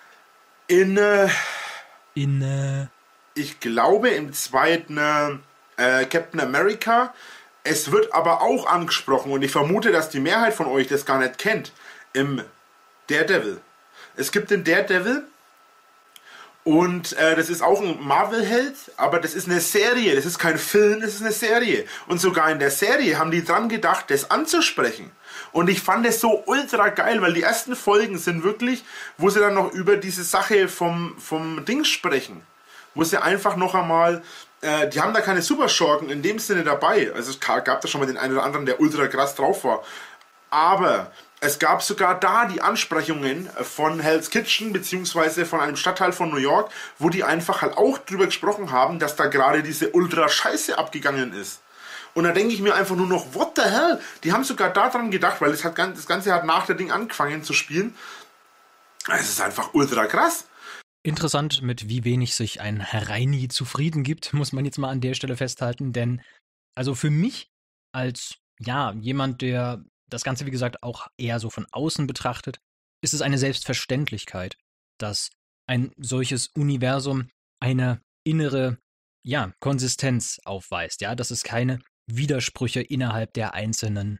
ich glaube im zweiten Captain America. Es wird aber auch angesprochen, und ich vermute, dass die Mehrheit von euch das gar nicht kennt, im Daredevil. Es gibt den Daredevil, und das ist auch ein Marvel-Held, aber das ist eine Serie, das ist kein Film, das ist eine Serie. Und sogar in der Serie haben die dran gedacht, das anzusprechen. Und ich fand das so ultra geil, weil die ersten Folgen sind wirklich, wo sie dann noch über diese Sache vom Ding sprechen. Wo sie einfach noch einmal, die haben da keine Superschurken in dem Sinne dabei. Also es gab da schon mal den einen oder anderen, der ultra krass drauf war. Aber es gab sogar da die Ansprechungen von Hell's Kitchen beziehungsweise von einem Stadtteil von New York, wo die einfach halt auch drüber gesprochen haben, dass da gerade diese Ultra-Scheiße abgegangen ist. Und da denke ich mir einfach nur noch, what the hell? Die haben sogar daran gedacht, weil das Ganze hat nach der Ding angefangen zu spielen. Es ist einfach ultra krass. Interessant, mit wie wenig sich ein Herr Reini zufrieden gibt, muss man jetzt mal an der Stelle festhalten. Denn also für mich als jemand, der das Ganze, wie gesagt, auch eher so von außen betrachtet, ist es eine Selbstverständlichkeit, dass ein solches Universum eine innere, Konsistenz aufweist, dass es keine Widersprüche innerhalb der einzelnen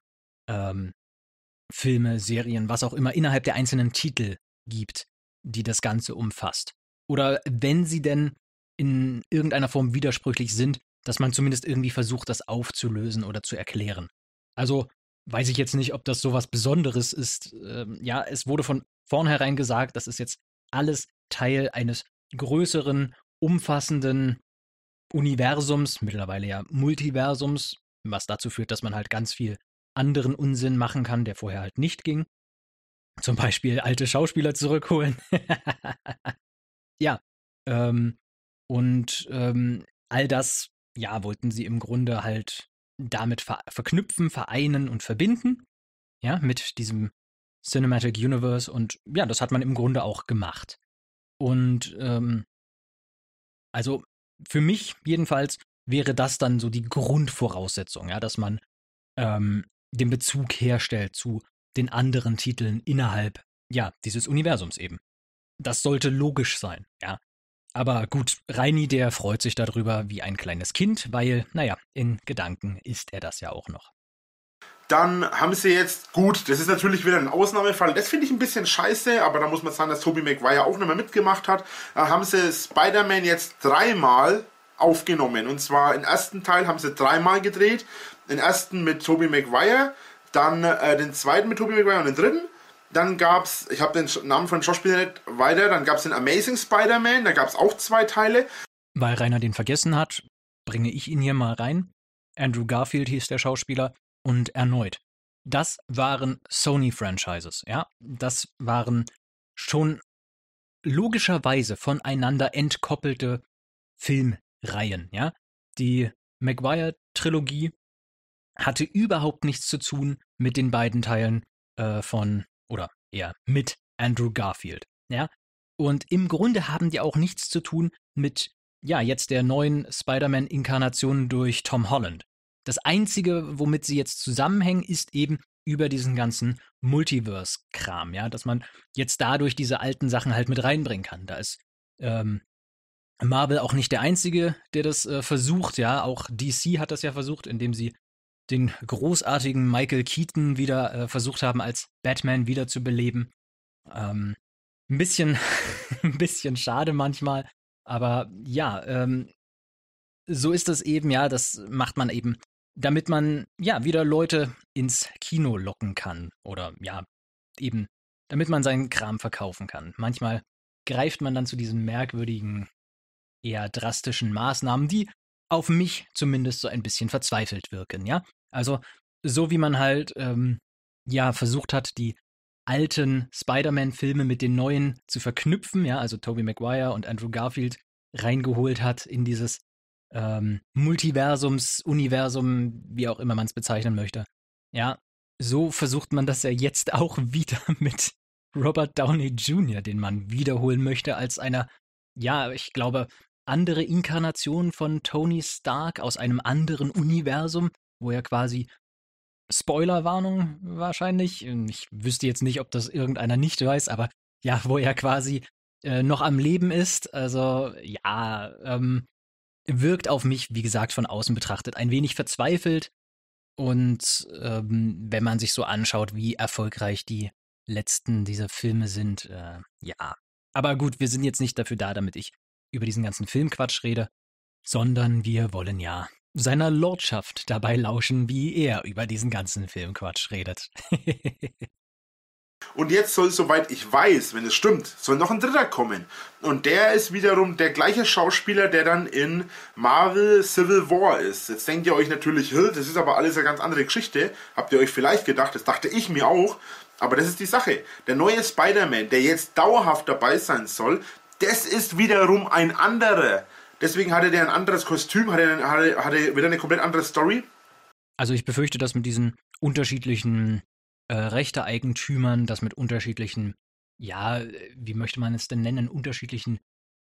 Filme, Serien, was auch immer, innerhalb der einzelnen Titel gibt, die das Ganze umfasst. Oder wenn sie denn in irgendeiner Form widersprüchlich sind, dass man zumindest irgendwie versucht, das aufzulösen oder zu erklären. Also weiß ich jetzt nicht, ob das so was Besonderes ist. Es wurde von vornherein gesagt, das ist jetzt alles Teil eines größeren, umfassenden Universums, mittlerweile ja Multiversums, was dazu führt, dass man halt ganz viel anderen Unsinn machen kann, der vorher halt nicht ging. Zum Beispiel alte Schauspieler zurückholen. All das, wollten sie im Grunde halt damit verknüpfen, vereinen und verbinden, mit diesem Cinematic Universe, und das hat man im Grunde auch gemacht. Und also für mich jedenfalls wäre das dann so die Grundvoraussetzung, dass man den Bezug herstellt zu den anderen Titeln innerhalb, dieses Universums eben. Das sollte logisch sein, Aber gut, Reini, der freut sich darüber wie ein kleines Kind, weil, in Gedanken ist er das ja auch noch. Dann haben sie jetzt, gut, das ist natürlich wieder ein Ausnahmefall, das finde ich ein bisschen scheiße, aber da muss man sagen, dass Tobey Maguire auch nicht mehr mitgemacht hat. Da haben sie Spider-Man jetzt 3-mal aufgenommen, und zwar im ersten Teil haben sie 3-mal gedreht, den ersten mit Tobey Maguire, dann den zweiten mit Tobey Maguire und den dritten. Dann gab's, ich habe den Namen von den Schauspielern nicht weiter, dann gab es den Amazing Spider-Man, da gab es auch 2 Teile. Weil Rainer den vergessen hat, bringe ich ihn hier mal rein. Andrew Garfield hieß der Schauspieler, und erneut. Das waren Sony-Franchises, Das waren schon logischerweise voneinander entkoppelte Filmreihen, Die Maguire-Trilogie hatte überhaupt nichts zu tun mit den beiden Teilen mit Andrew Garfield, Und im Grunde haben die auch nichts zu tun mit, jetzt der neuen Spider-Man-Inkarnation durch Tom Holland. Das Einzige, womit sie jetzt zusammenhängen, ist eben über diesen ganzen Multiverse-Kram, dass man jetzt dadurch diese alten Sachen halt mit reinbringen kann. Da ist Marvel auch nicht der Einzige, der das versucht, auch DC hat das ja versucht, indem sie den großartigen Michael Keaton wieder versucht haben, als Batman wiederzubeleben. Ein bisschen schade manchmal, aber so ist es eben, das macht man eben, damit man wieder Leute ins Kino locken kann oder eben, damit man seinen Kram verkaufen kann. Manchmal greift man dann zu diesen merkwürdigen, eher drastischen Maßnahmen, die auf mich zumindest so ein bisschen verzweifelt wirken, Also, so wie man halt, versucht hat, die alten Spider-Man-Filme mit den neuen zu verknüpfen, also Tobey Maguire und Andrew Garfield reingeholt hat in dieses Multiversums, Universum, wie auch immer man es bezeichnen möchte. So versucht man das ja jetzt auch wieder mit Robert Downey Jr., den man wiederholen möchte als einer, ich glaube, andere Inkarnation von Tony Stark aus einem anderen Universum, wo er quasi, Spoilerwarnung wahrscheinlich, ich wüsste jetzt nicht, ob das irgendeiner nicht weiß, aber wo er quasi noch am Leben ist, also wirkt auf mich, wie gesagt, von außen betrachtet ein wenig verzweifelt. Und wenn man sich so anschaut, wie erfolgreich die letzten dieser Filme sind, ja. Aber gut, wir sind jetzt nicht dafür da, damit ich über diesen ganzen Filmquatsch rede, sondern wir wollen ja seiner Lordschaft dabei lauschen, wie er über diesen ganzen Filmquatsch redet. Und jetzt soll, soweit ich weiß, wenn es stimmt, soll noch ein dritter kommen. Und der ist wiederum der gleiche Schauspieler, der dann in Marvel Civil War ist. Jetzt denkt ihr euch natürlich, das ist aber alles eine ganz andere Geschichte. Habt ihr euch vielleicht gedacht, das dachte ich mir auch. Aber das ist die Sache. Der neue Spider-Man, der jetzt dauerhaft dabei sein soll, das ist wiederum ein anderer. Deswegen hatte der ein anderes Kostüm, hatte wieder eine komplett andere Story. Also ich befürchte, dass mit diesen unterschiedlichen Rechte-Eigentümern, dass mit unterschiedlichen, ja, wie möchte man es denn nennen, unterschiedlichen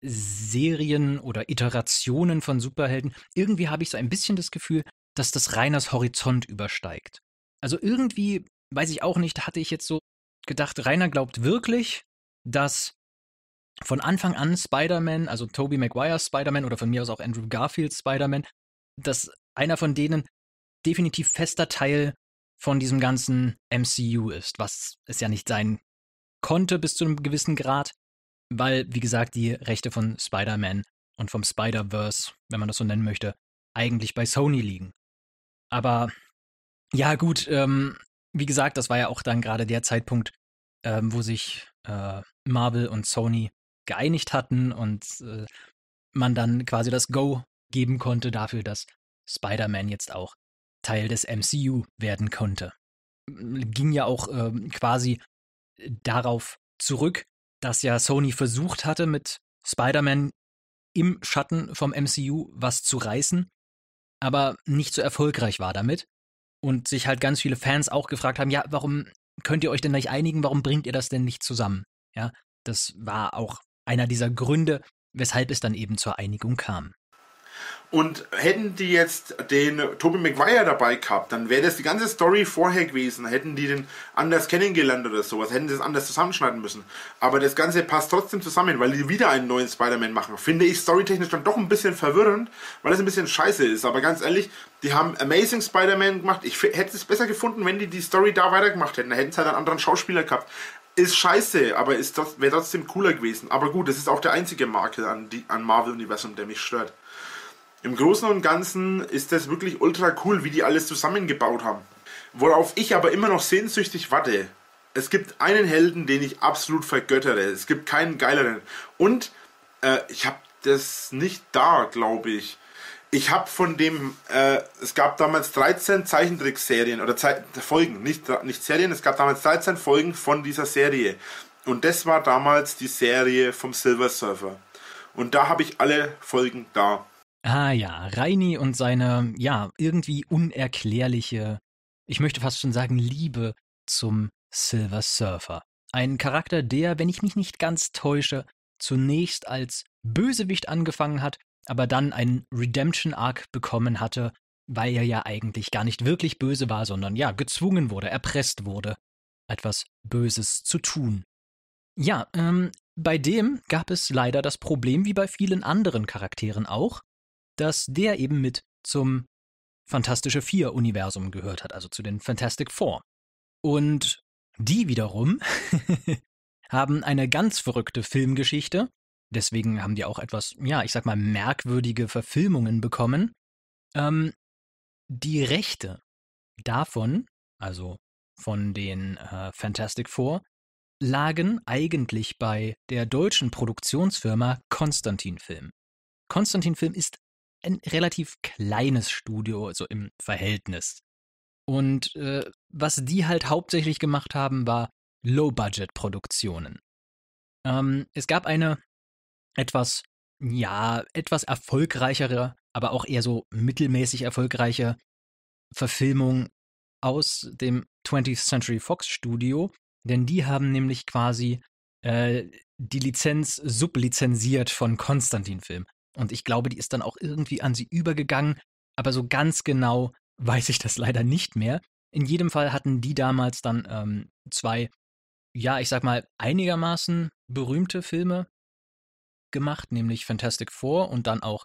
Serien oder Iterationen von Superhelden, irgendwie habe ich so ein bisschen das Gefühl, dass das Rainers Horizont übersteigt. Also irgendwie, weiß ich auch nicht, hatte ich jetzt so gedacht, Rainer glaubt wirklich, dass von Anfang an Spider-Man, also Tobey Maguire's Spider-Man oder von mir aus auch Andrew Garfield's Spider-Man, dass einer von denen definitiv fester Teil von diesem ganzen MCU ist, was es ja nicht sein konnte bis zu einem gewissen Grad, weil, wie gesagt, die Rechte von Spider-Man und vom Spider-Verse, wenn man das so nennen möchte, eigentlich bei Sony liegen. Aber ja gut, wie gesagt, das war ja auch dann gerade der Zeitpunkt, wo sich Marvel und Sony geeinigt hatten und man dann quasi das Go geben konnte dafür, dass Spider-Man jetzt auch Teil des MCU werden konnte. Ging ja auch quasi darauf zurück, dass ja Sony versucht hatte, mit Spider-Man im Schatten vom MCU was zu reißen, aber nicht so erfolgreich war damit. Und sich halt ganz viele Fans auch gefragt haben, ja, warum könnt ihr euch denn nicht einigen, warum bringt ihr das denn nicht zusammen? Ja, das war auch einer dieser Gründe, weshalb es dann eben zur Einigung kam. Und hätten die jetzt den Tobey Maguire dabei gehabt, dann wäre das die ganze Story vorher gewesen. Hätten die den anders kennengelernt oder sowas, hätten das anders zusammenschneiden müssen. Aber das Ganze passt trotzdem zusammen, weil die wieder einen neuen Spider-Man machen. Finde ich storytechnisch dann doch ein bisschen verwirrend, weil das ein bisschen scheiße ist. Aber ganz ehrlich, die haben Amazing Spider-Man gemacht. Ich hätte es besser gefunden, wenn die Story da weitergemacht hätten. Da hätten sie halt einen anderen Schauspieler gehabt. Ist scheiße, aber wäre trotzdem cooler gewesen. Aber gut, das ist auch der einzige Makel an Marvel-Universum, der mich stört. Im Großen und Ganzen ist das wirklich ultra cool, wie die alles zusammengebaut haben. Worauf ich aber immer noch sehnsüchtig warte. Es gibt einen Helden, den ich absolut vergöttere. Es gibt keinen geileren. Und ich habe das nicht da, glaube ich. Ich habe von dem, es gab damals 13 Zeichentrickserien oder Folgen, nicht Serien, es gab damals 13 Folgen von dieser Serie. Und das war damals die Serie vom Silver Surfer. Und da habe ich alle Folgen da. Ah ja, Reini und seine, ja, irgendwie unerklärliche, ich möchte fast schon sagen, Liebe zum Silver Surfer. Ein Charakter, der, wenn ich mich nicht ganz täusche, zunächst als Bösewicht angefangen hat, aber dann einen Redemption-Arc bekommen hatte, weil er ja eigentlich gar nicht wirklich böse war, sondern ja, gezwungen wurde, erpresst wurde, etwas Böses zu tun. Ja, bei dem gab es leider das Problem, wie bei vielen anderen Charakteren auch, dass der eben mit zum Fantastische Vier-Universum gehört hat, also zu den Fantastic Four. Und die wiederum haben eine ganz verrückte Filmgeschichte. Deswegen haben die auch etwas, ja, ich sag mal, merkwürdige Verfilmungen bekommen. Die Rechte davon, also von den Fantastic Four, lagen eigentlich bei der deutschen Produktionsfirma Constantin Film. Constantin Film ist ein relativ kleines Studio, also im Verhältnis. Und was die halt hauptsächlich gemacht haben, war Low-Budget-Produktionen. Es gab eine etwas erfolgreichere, aber auch eher so mittelmäßig erfolgreiche Verfilmung aus dem 20th Century Fox Studio, denn die haben nämlich quasi die Lizenz sublizenziert von Constantin Film. Und ich glaube, die ist dann auch irgendwie an sie übergegangen, aber so ganz genau weiß ich das leider nicht mehr. In jedem Fall hatten die damals dann zwei, ja, ich sag mal, einigermaßen berühmte Filme gemacht, nämlich Fantastic Four und dann auch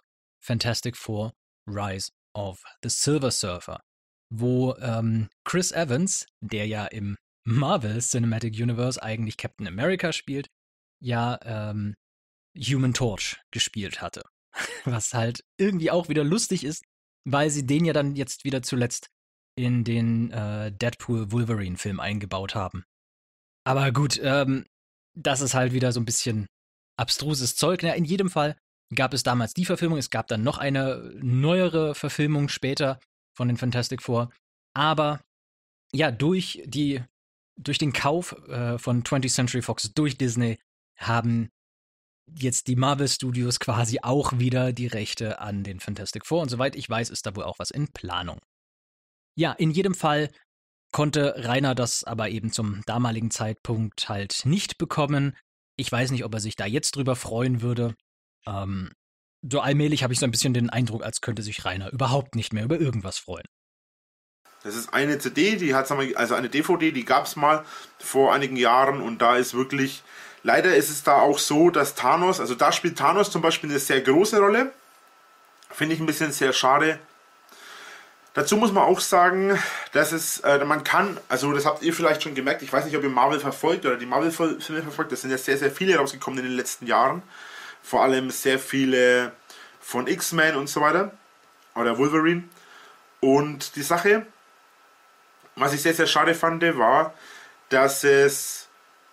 Fantastic Four Rise of the Silver Surfer, wo Chris Evans, der ja im Marvel Cinematic Universe eigentlich Captain America spielt, ja Human Torch gespielt hatte. Was halt irgendwie auch wieder lustig ist, weil sie den ja dann jetzt wieder zuletzt in den Deadpool-Wolverine-Film eingebaut haben. Aber gut, das ist halt wieder so ein bisschen abstruses Zeug. Na, in jedem Fall gab es damals die Verfilmung, es gab dann noch eine neuere Verfilmung später von den Fantastic Four. Aber ja, durch den Kauf von 20th Century Fox durch Disney haben jetzt die Marvel Studios quasi auch wieder die Rechte an den Fantastic Four. Und soweit ich weiß, ist da wohl auch was in Planung. Ja, in jedem Fall konnte Rainer das aber eben zum damaligen Zeitpunkt halt nicht bekommen. Ich weiß nicht, ob er sich da jetzt drüber freuen würde. So allmählich habe ich so ein bisschen den Eindruck, als könnte sich Rainer überhaupt nicht mehr über irgendwas freuen. Das ist eine CD, also eine DVD, die gab es mal vor einigen Jahren und da ist wirklich, leider ist es da auch so, dass Thanos, also da spielt Thanos zum Beispiel eine sehr große Rolle. Finde ich ein bisschen sehr schade. Dazu muss man auch sagen, dass es, man kann, also das habt ihr vielleicht schon gemerkt, ich weiß nicht, ob ihr Marvel verfolgt oder die Marvel-Filme verfolgt, das sind ja sehr, sehr viele rausgekommen in den letzten Jahren. Vor allem sehr viele von X-Men und so weiter, oder Wolverine. Und die Sache, was ich sehr, sehr schade fand, war, dass es,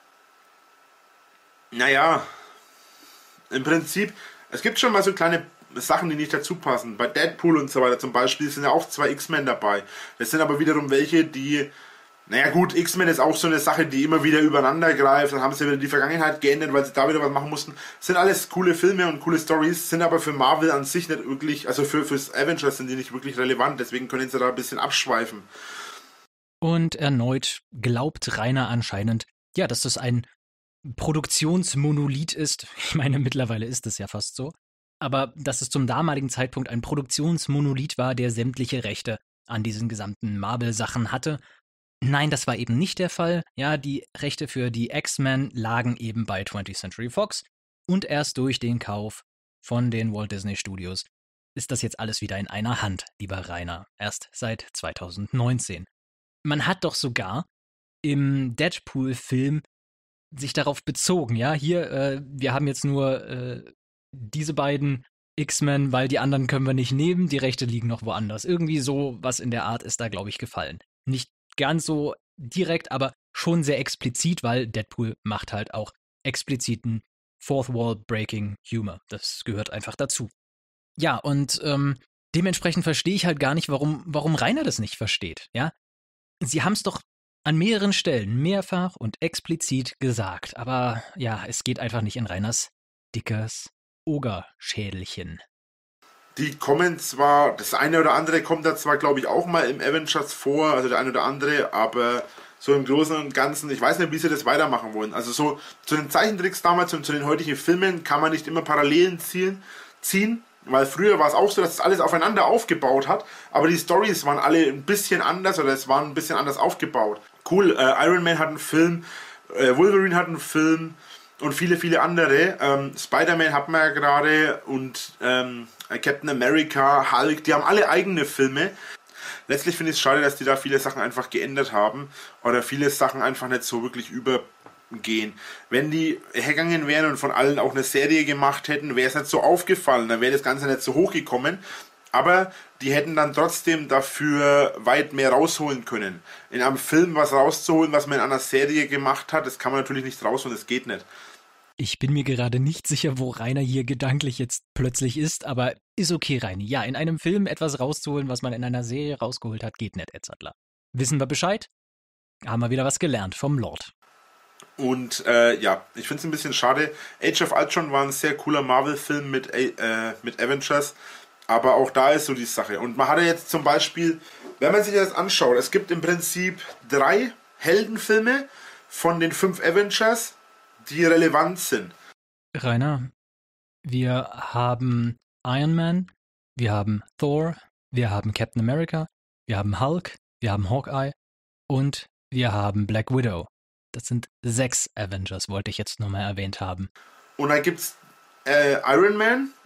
naja, im Prinzip, es gibt schon mal so kleine Sachen, die nicht dazu passen. Bei Deadpool und so weiter zum Beispiel sind ja auch 2 X-Men dabei. Das sind aber wiederum welche, die, naja gut, X-Men ist auch so eine Sache, die immer wieder übereinander greift. Dann haben sie wieder die Vergangenheit geändert, weil sie da wieder was machen mussten. Das sind alles coole Filme und coole Stories, sind aber für Marvel an sich nicht wirklich, also fürs Avengers sind die nicht wirklich relevant. Deswegen können sie da ein bisschen abschweifen. Und erneut glaubt Rainer anscheinend, ja, dass das ein Produktionsmonolith ist. Ich meine, mittlerweile ist es ja fast so. Aber dass es zum damaligen Zeitpunkt ein Produktionsmonolith war, der sämtliche Rechte an diesen gesamten Marvel-Sachen hatte. Nein, das war eben nicht der Fall. Ja, die Rechte für die X-Men lagen eben bei 20th Century Fox. Und erst durch den Kauf von den Walt Disney Studios ist das jetzt alles wieder in einer Hand, lieber Rainer. Erst seit 2019. Man hat doch sogar im Deadpool-Film sich darauf bezogen, ja, hier, wir haben jetzt nur diese beiden X-Men, weil die anderen können wir nicht nehmen, die Rechte liegen noch woanders. Irgendwie so was in der Art ist da, glaube ich, gefallen. Nicht ganz so direkt, aber schon sehr explizit, weil Deadpool macht halt auch expliziten Fourth-Wall-Breaking Humor. Das gehört einfach dazu. Ja, und dementsprechend verstehe ich halt gar nicht, warum Rainer das nicht versteht, ja. Sie haben es doch an mehreren Stellen mehrfach und explizit gesagt, aber ja, es geht einfach nicht in Rainers dickes Ogerschädelchen. Die kommen zwar, das eine oder andere kommt da zwar, glaube ich, auch mal im Avengers vor, also der eine oder andere, aber so im Großen und Ganzen, ich weiß nicht, wie sie das weitermachen wollen. Also so zu den Zeichentricks damals und zu den heutigen Filmen kann man nicht immer Parallelen ziehen, weil früher war es auch so, dass es alles aufeinander aufgebaut hat, aber die Storys waren alle ein bisschen anders oder es waren ein bisschen anders aufgebaut. Cool, Iron Man hat einen Film, Wolverine hat einen Film und viele, viele andere. Spider-Man hat man ja gerade und Captain America, Hulk, die haben alle eigene Filme. Letztlich finde ich es schade, dass die da viele Sachen einfach geändert haben oder viele Sachen einfach nicht so wirklich übergehen. Wenn die hergegangen wären und von allen auch eine Serie gemacht hätten, wäre es nicht so aufgefallen, dann wäre das Ganze nicht so hochgekommen. Aber die hätten dann trotzdem dafür weit mehr rausholen können. In einem Film was rauszuholen, was man in einer Serie gemacht hat, das kann man natürlich nicht rausholen, das geht nicht. Ich bin mir gerade nicht sicher, wo Rainer hier gedanklich jetzt plötzlich ist, aber ist okay, Rainer. Ja, in einem Film etwas rauszuholen, was man in einer Serie rausgeholt hat, geht nicht, Edzardler. Wissen wir Bescheid? Haben wir wieder was gelernt vom Lord. Und ja, ich finde es ein bisschen schade. Age of Ultron war ein sehr cooler Marvel-Film mit Avengers, aber auch da ist so die Sache. Und man hatte jetzt zum Beispiel, wenn man sich das anschaut, es gibt im Prinzip 3 Heldenfilme von den 5 Avengers, die relevant sind. Rainer, wir haben Iron Man, wir haben Thor, wir haben Captain America, wir haben Hulk, wir haben Hawkeye und wir haben Black Widow. Das sind 6 Avengers, wollte ich jetzt nur mal erwähnt haben. Und dann gibt es Iron Man,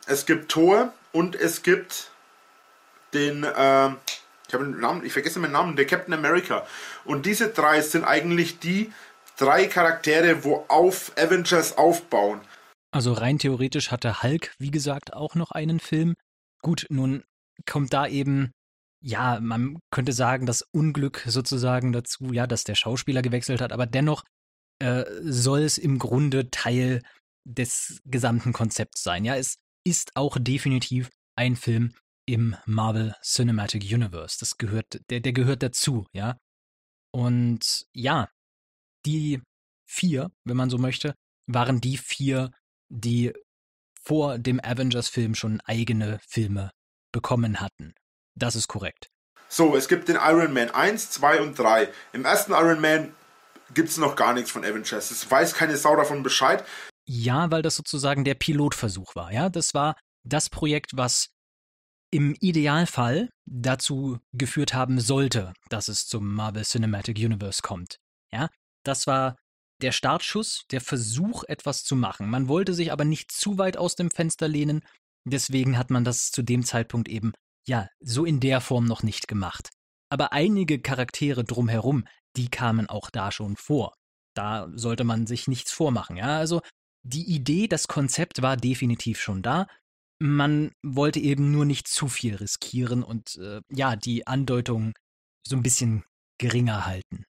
es gibt Thor und es gibt den, ich habe den Namen, ich vergesse meinen Namen, der Captain America. Und diese drei sind eigentlich die drei Charaktere, wo auf Avengers aufbauen. Also rein theoretisch hatte Hulk, wie gesagt, auch noch einen Film. Gut, nun kommt da eben, ja, man könnte sagen, das Unglück sozusagen dazu, ja, dass der Schauspieler gewechselt hat, aber dennoch soll es im Grunde Teil des gesamten Konzepts sein. Ja, es ist auch definitiv ein Film im Marvel Cinematic Universe. Das gehört, der gehört dazu, ja. Und ja, die 4, wenn man so möchte, waren die 4, die vor dem Avengers-Film schon eigene Filme bekommen hatten. Das ist korrekt. So, es gibt den Iron Man 1, 2 und 3. Im ersten Iron Man gibt es noch gar nichts von Avengers. Es weiß keine Sau davon Bescheid. Ja, weil das sozusagen der Pilotversuch war. Ja, das war das Projekt, was im Idealfall dazu geführt haben sollte, dass es zum Marvel Cinematic Universe kommt. Ja, das war der Startschuss, der Versuch, etwas zu machen. Man wollte sich aber nicht zu weit aus dem Fenster lehnen. Deswegen hat man das zu dem Zeitpunkt eben, ja, so in der Form noch nicht gemacht. Aber einige Charaktere drumherum, die kamen auch da schon vor. Da sollte man sich nichts vormachen. Ja, also die Idee, das Konzept war definitiv schon da. Man wollte eben nur nicht zu viel riskieren und ja, die Andeutung so ein bisschen geringer halten.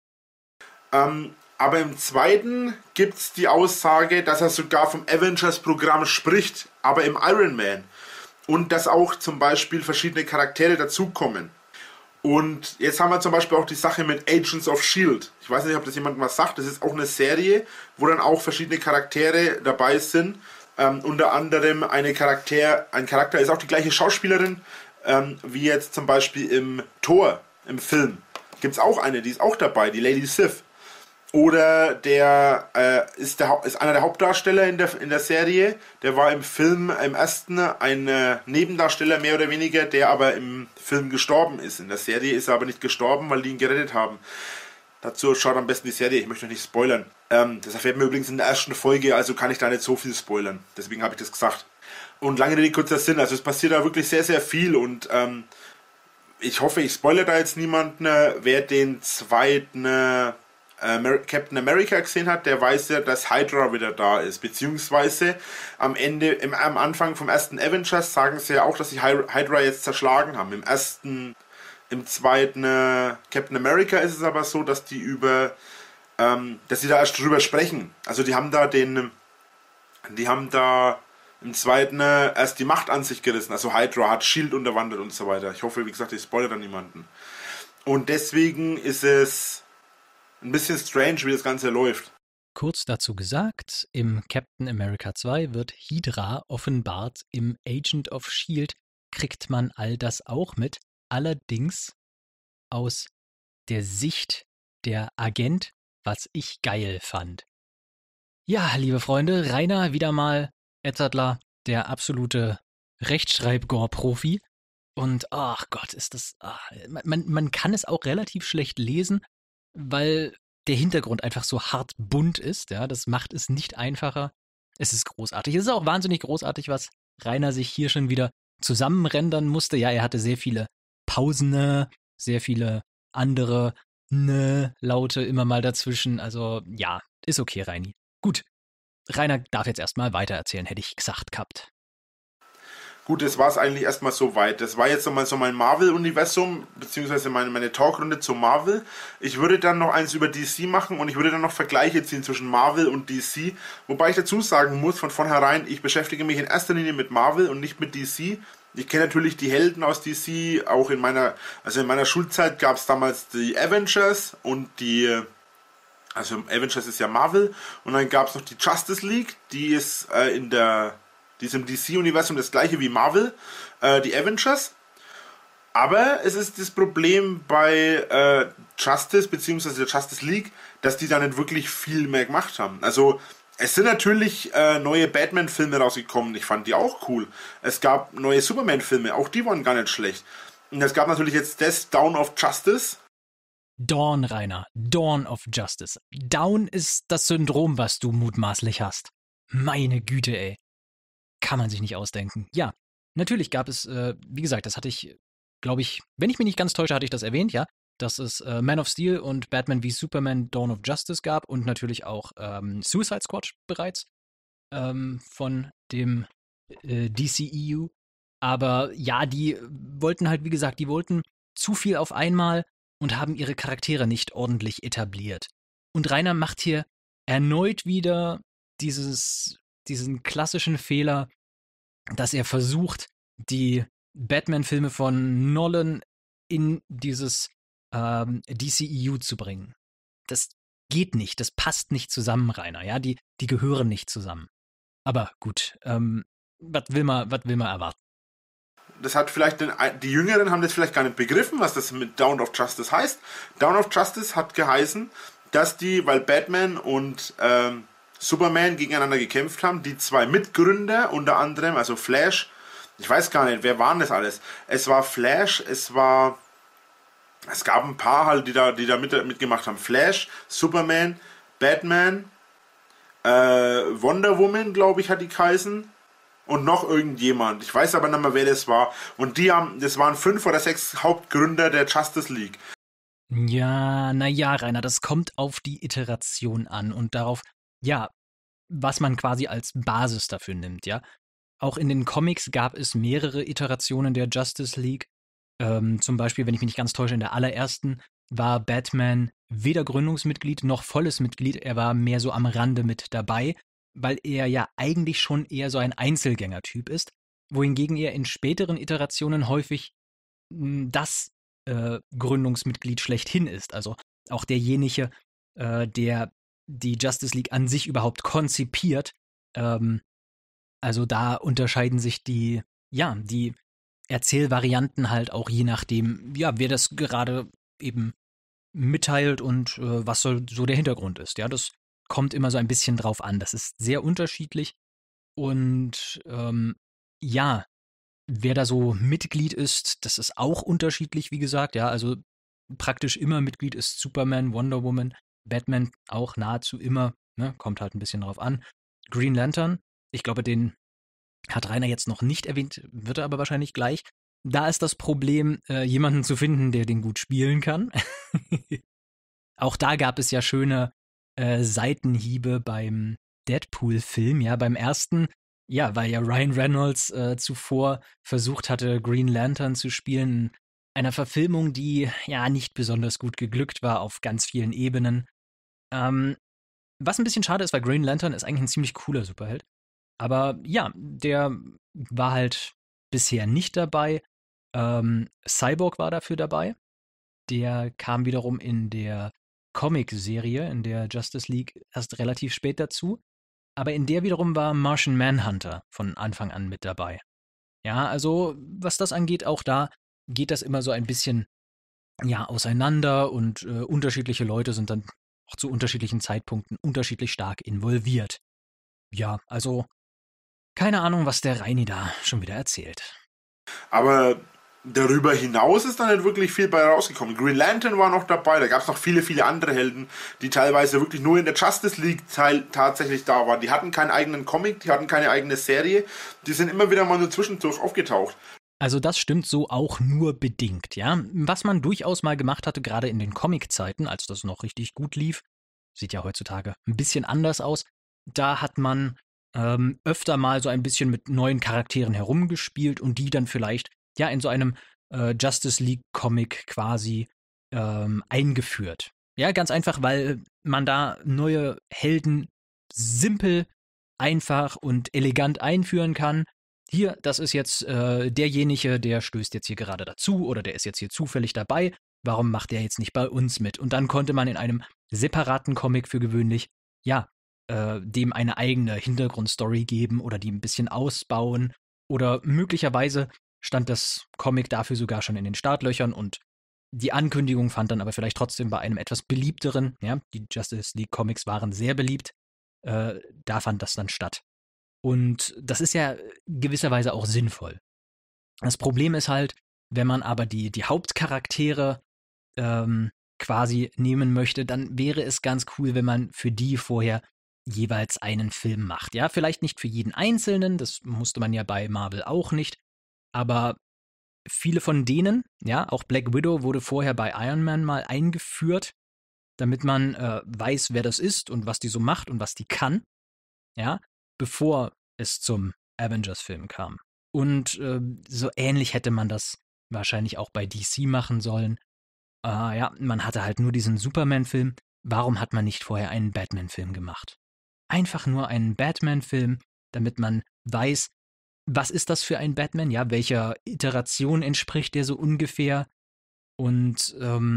Aber im zweiten gibt es die Aussage, dass er sogar vom Avengers-Programm spricht, aber im Iron Man. Und dass auch zum Beispiel verschiedene Charaktere dazukommen. Und jetzt haben wir zum Beispiel auch die Sache mit Agents of S.H.I.E.L.D. Ich weiß nicht, ob das jemand was sagt. Das ist auch eine Serie, wo dann auch verschiedene Charaktere dabei sind. Unter anderem ein Charakter ist auch die gleiche Schauspielerin, wie jetzt zum Beispiel im Thor, im Film. Gibt es auch eine, die ist auch dabei, die Lady Sif. Oder der ist einer der Hauptdarsteller in der Serie. Der war im Film, im ersten, ein Nebendarsteller mehr oder weniger, der aber im Film gestorben ist. In der Serie ist er aber nicht gestorben, weil die ihn gerettet haben. Dazu schaut am besten die Serie, ich möchte euch nicht spoilern. Das erfährt man übrigens in der ersten Folge, also kann ich da nicht so viel spoilern. Deswegen habe ich das gesagt. Und lange Rede, kurzer Sinn, also es passiert da wirklich sehr, sehr viel. Und ich hoffe, ich spoilere da jetzt niemanden. Wer den zweiten Captain America gesehen hat, der weiß ja, dass Hydra wieder da ist. Beziehungsweise am Anfang vom ersten Avengers sagen sie ja auch, dass sie Hydra jetzt zerschlagen haben. Im zweiten Captain America ist es aber so, dass dass sie da erst drüber sprechen. Also die haben da im zweiten erst die Macht an sich gerissen. Also Hydra hat S.H.I.E.L.D. unterwandert und so weiter. Ich hoffe, wie gesagt, ich spoilere da niemanden. Und deswegen ist es ein bisschen strange, wie das Ganze läuft. Kurz dazu gesagt, im Captain America 2 wird Hydra offenbart, im Agent of S.H.I.E.L.D. kriegt man all das auch mit, allerdings aus der Sicht der Agent, was ich geil fand. Ja, liebe Freunde, Rainer wieder mal Edzardler, der absolute Rechtschreib-Gore-Profi. Und ach Gott, ist das. Man kann es auch relativ schlecht lesen, weil der Hintergrund einfach so hart bunt ist. Ja, das macht es nicht einfacher. Es ist großartig. Es ist auch wahnsinnig großartig, was Rainer sich hier schon wieder zusammenrendern musste. Ja, er hatte sehr viele Pausen, sehr viele andere Laute immer mal dazwischen. Also ja, ist okay, Reini. Gut, Rainer darf jetzt erstmal weitererzählen, hätte ich gesagt gehabt. Gut, das war es eigentlich erstmal so weit. Das war jetzt nochmal so mein Marvel-Universum, beziehungsweise meine Talkrunde zu Marvel. Ich würde dann noch eins über DC machen und ich würde dann noch Vergleiche ziehen zwischen Marvel und DC. Wobei ich dazu sagen muss, von vornherein, ich beschäftige mich in erster Linie mit Marvel und nicht mit DC. Ich kenne natürlich die Helden aus DC, auch in meiner Schulzeit gab es damals die Avengers und also Avengers ist ja Marvel und dann gab es noch die Justice League, die ist die ist im DC-Universum das gleiche wie Marvel, die Avengers. Aber es ist das Problem bei Justice bzw. der Justice League, dass die da nicht wirklich viel mehr gemacht haben. Also es sind natürlich neue Batman-Filme rausgekommen, ich fand die auch cool. Es gab neue Superman-Filme, auch die waren gar nicht schlecht. Und es gab natürlich jetzt das Dawn of Justice. Dawn, Rainer, Dawn of Justice. Down ist das Syndrom, was du mutmaßlich hast. Meine Güte, ey. kann man sich nicht ausdenken. Ja, natürlich gab es, wie gesagt, das hatte ich, glaube ich, wenn ich mich nicht ganz täusche, hatte ich das erwähnt, ja, dass es Man of Steel und Batman v Superman Dawn of Justice gab und natürlich auch Suicide Squad bereits von dem DCEU. Aber ja, die wollten halt, wie gesagt, die wollten zu viel auf einmal und haben ihre Charaktere nicht ordentlich etabliert. Und Rainer macht hier erneut wieder diesen klassischen Fehler, dass er versucht, die Batman-Filme von Nolan in dieses DCEU zu bringen. Das geht nicht, das passt nicht zusammen, Rainer, ja, die gehören nicht zusammen. Aber gut, was will man erwarten? Das hat vielleicht die Jüngeren haben das vielleicht gar nicht begriffen, was das mit Dawn of Justice heißt. Dawn of Justice hat geheißen, dass weil Batman und Superman gegeneinander gekämpft haben, die zwei Mitgründer, unter anderem, also Flash, ich weiß gar nicht, wer waren das alles? Es war Flash, es gab ein paar halt, die da mitgemacht haben. Flash, Superman, Batman, Wonder Woman, glaube ich, hat die geheißen. Und noch irgendjemand. Ich weiß aber nicht mehr, wer das war. Und das waren 5 oder 6 Hauptgründer der Justice League. Ja, naja, Rainer, das kommt auf die Iteration an und darauf, ja, was man quasi als Basis dafür nimmt, ja. Auch in den Comics gab es mehrere Iterationen der Justice League. Zum Beispiel, wenn ich mich nicht ganz täusche, in der allerersten war Batman weder Gründungsmitglied noch volles Mitglied. Er war mehr so am Rande mit dabei, weil er ja eigentlich schon eher so ein Einzelgängertyp ist, wohingegen er in späteren Iterationen häufig das Gründungsmitglied schlechthin ist. Also auch derjenige, der die Justice League an sich überhaupt konzipiert. Also da unterscheiden sich die Erzählvarianten halt auch je nachdem, ja, wer das gerade eben mitteilt und was so der Hintergrund ist. Ja, das kommt immer so ein bisschen drauf an. Das ist sehr unterschiedlich. Und ja, wer da so Mitglied ist, das ist auch unterschiedlich, wie gesagt. Ja, also praktisch immer Mitglied ist Superman, Wonder Woman, Batman auch nahezu immer. Ne? Kommt halt ein bisschen drauf an. Green Lantern, ich glaube, den hat Rainer jetzt noch nicht erwähnt, wird er aber wahrscheinlich gleich. Da ist das Problem, jemanden zu finden, der den gut spielen kann. Auch da gab es ja schöne Seitenhiebe beim Deadpool-Film, ja, beim ersten, ja, weil ja Ryan Reynolds zuvor versucht hatte, Green Lantern zu spielen, einer Verfilmung, die ja nicht besonders gut geglückt war auf ganz vielen Ebenen. Was ein bisschen schade ist, weil Green Lantern ist eigentlich ein ziemlich cooler Superheld. Aber ja, der war halt bisher nicht dabei. Cyborg war dafür dabei. Der kam wiederum in der Comic-Serie, in der Justice League, erst relativ spät dazu. Aber in der wiederum war Martian Manhunter von Anfang an mit dabei. Ja, also was das angeht, auch da geht das immer so ein bisschen ja, auseinander und unterschiedliche Leute sind dann auch zu unterschiedlichen Zeitpunkten unterschiedlich stark involviert. Ja, also keine Ahnung, was der Reini da schon wieder erzählt. Aber darüber hinaus ist da nicht wirklich viel bei rausgekommen. Green Lantern war noch dabei, da gab es noch viele, viele andere Helden, die teilweise wirklich nur in der Justice League tatsächlich da waren. Die hatten keinen eigenen Comic, die hatten keine eigene Serie, die sind immer wieder mal nur zwischendurch aufgetaucht. Also das stimmt so auch nur bedingt, ja. Was man durchaus mal gemacht hatte, gerade in den Comic-Zeiten, als das noch richtig gut lief, sieht ja heutzutage ein bisschen anders aus, da hat man öfter mal so ein bisschen mit neuen Charakteren herumgespielt und die dann vielleicht ja in so einem Justice League Comic quasi eingeführt. Ja, ganz einfach, weil man da neue Helden simpel, einfach und elegant einführen kann. Hier, das ist jetzt derjenige, der stößt jetzt hier gerade dazu oder der ist jetzt hier zufällig dabei. Warum macht der jetzt nicht bei uns mit? Und dann konnte man in einem separaten Comic für gewöhnlich, ja, dem eine eigene Hintergrundstory geben oder die ein bisschen ausbauen. Oder möglicherweise stand das Comic dafür sogar schon in den Startlöchern und die Ankündigung fand dann aber vielleicht trotzdem bei einem etwas beliebteren, ja, die Justice League Comics waren sehr beliebt, da fand das dann statt. Und das ist ja gewisserweise auch sinnvoll. Das Problem ist halt, wenn man aber die Hauptcharaktere quasi nehmen möchte, dann wäre es ganz cool, wenn man für die vorher jeweils einen Film macht. Ja, vielleicht nicht für jeden Einzelnen, das musste man ja bei Marvel auch nicht, aber viele von denen, ja, auch Black Widow wurde vorher bei Iron Man mal eingeführt, damit man weiß, wer das ist und was die so macht und was die kann, ja, bevor es zum Avengers-Film kam. Und so ähnlich hätte man das wahrscheinlich auch bei DC machen sollen. Ja, man hatte halt nur diesen Superman-Film. Warum hat man nicht vorher einen Batman-Film gemacht? Einfach nur einen Batman-Film, damit man weiß, was ist das für ein Batman? Ja, welcher Iteration entspricht der so ungefähr? Und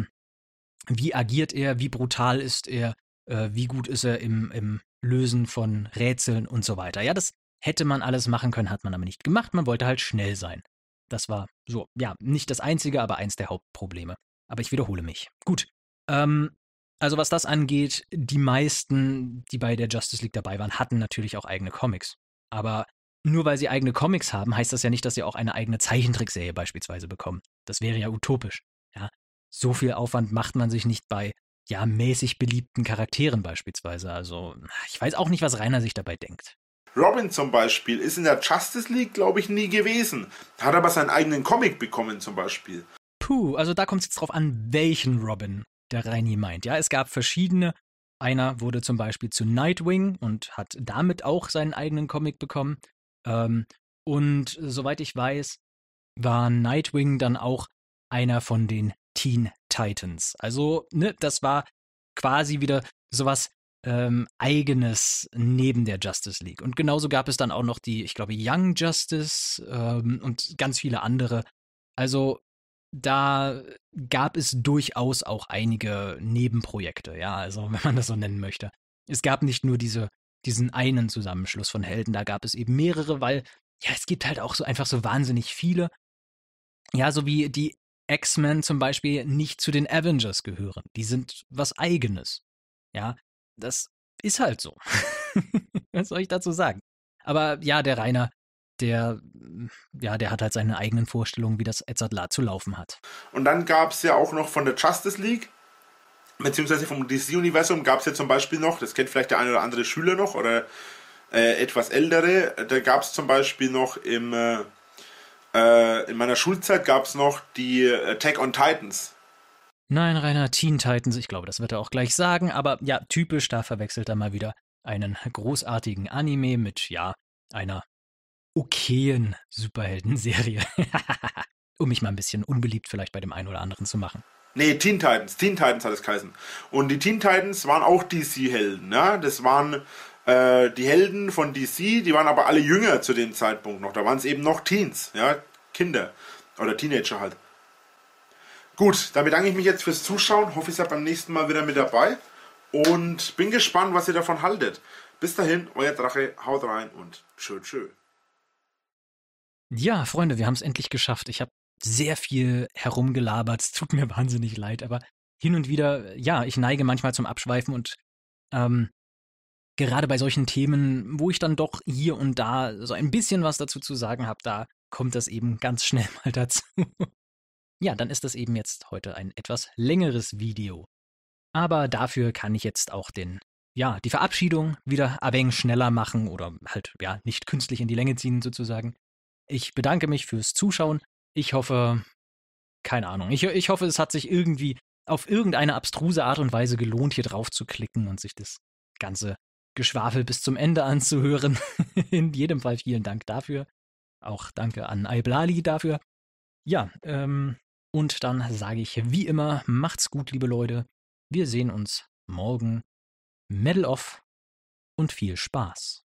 wie agiert er? Wie brutal ist er? Wie gut ist er im Lösen von Rätseln und so weiter? Ja, das hätte man alles machen können, hat man aber nicht gemacht. Man wollte halt schnell sein. Das war so, ja, nicht das einzige, aber eins der Hauptprobleme. Aber ich wiederhole mich. Gut. Also was das angeht, die meisten, die bei der Justice League dabei waren, hatten natürlich auch eigene Comics. Aber nur weil sie eigene Comics haben, heißt das ja nicht, dass sie auch eine eigene Zeichentrickserie beispielsweise bekommen. Das wäre ja utopisch. Ja, so viel Aufwand macht man sich nicht bei, ja, mäßig beliebten Charakteren beispielsweise. Also ich weiß auch nicht, was Rainer sich dabei denkt. Robin zum Beispiel ist in der Justice League, glaube ich, nie gewesen. Hat aber seinen eigenen Comic bekommen zum Beispiel. Puh, also da kommt es jetzt drauf an, welchen Robin der Reini meint. Ja, es gab verschiedene. Einer wurde zum Beispiel zu Nightwing und hat damit auch seinen eigenen Comic bekommen. Und soweit ich weiß, war Nightwing dann auch einer von den Teen Titans. Also, ne, das war quasi wieder sowas Eigenes neben der Justice League. Und genauso gab es dann auch noch die, ich glaube, Young Justice und ganz viele andere. Also da gab es durchaus auch einige Nebenprojekte, ja, also wenn man das so nennen möchte. Es gab nicht nur diesen einen Zusammenschluss von Helden, da gab es eben mehrere, weil, ja, es gibt halt auch so einfach so wahnsinnig viele. Ja, so wie die X-Men zum Beispiel nicht zu den Avengers gehören. Die sind was Eigenes. Ja, das ist halt so. Was soll ich dazu sagen? Aber ja, der Rainer, der hat halt seine eigenen Vorstellungen, wie das Edzardlar zu laufen hat. Und dann gab es ja auch noch von der Justice League, beziehungsweise vom DC-Universum gab es ja zum Beispiel noch, das kennt vielleicht der eine oder andere Schüler noch, oder etwas ältere, da gab es zum Beispiel noch in meiner Schulzeit gab es noch die Attack on Titans. Nein, Rainer, Teen Titans, ich glaube, das wird er auch gleich sagen, aber ja, typisch, da verwechselt er mal wieder einen großartigen Anime mit, ja, einer okayen Superhelden-Serie. Um mich mal ein bisschen unbeliebt vielleicht bei dem einen oder anderen zu machen. Nee, Teen Titans hat es geheißen. Und die Teen Titans waren auch DC-Helden, ja, das waren die Helden von DC, die waren aber alle jünger zu dem Zeitpunkt noch, da waren es eben noch Teens, ja, Kinder oder Teenager halt. Gut, dann bedanke ich mich jetzt fürs Zuschauen. Hoffe, ihr seid beim nächsten Mal wieder mit dabei. Und bin gespannt, was ihr davon haltet. Bis dahin, euer Drache, haut rein und tschö. Ja, Freunde, wir haben es endlich geschafft. Ich habe sehr viel herumgelabert. Es tut mir wahnsinnig leid, aber hin und wieder, ja, ich neige manchmal zum Abschweifen und gerade bei solchen Themen, wo ich dann doch hier und da so ein bisschen was dazu zu sagen habe, da kommt das eben ganz schnell mal dazu. Ja, dann ist das eben jetzt heute ein etwas längeres Video. Aber dafür kann ich jetzt auch die Verabschiedung wieder ein wenig schneller machen oder halt, ja, nicht künstlich in die Länge ziehen sozusagen. Ich bedanke mich fürs Zuschauen. Ich hoffe, keine Ahnung, ich hoffe, es hat sich irgendwie auf irgendeine abstruse Art und Weise gelohnt, hier drauf zu klicken und sich das ganze Geschwafel bis zum Ende anzuhören. In jedem Fall vielen Dank dafür. Auch danke an Iblali dafür. Ja, und dann sage ich wie immer, macht's gut, liebe Leute. Wir sehen uns morgen. Medal off und viel Spaß.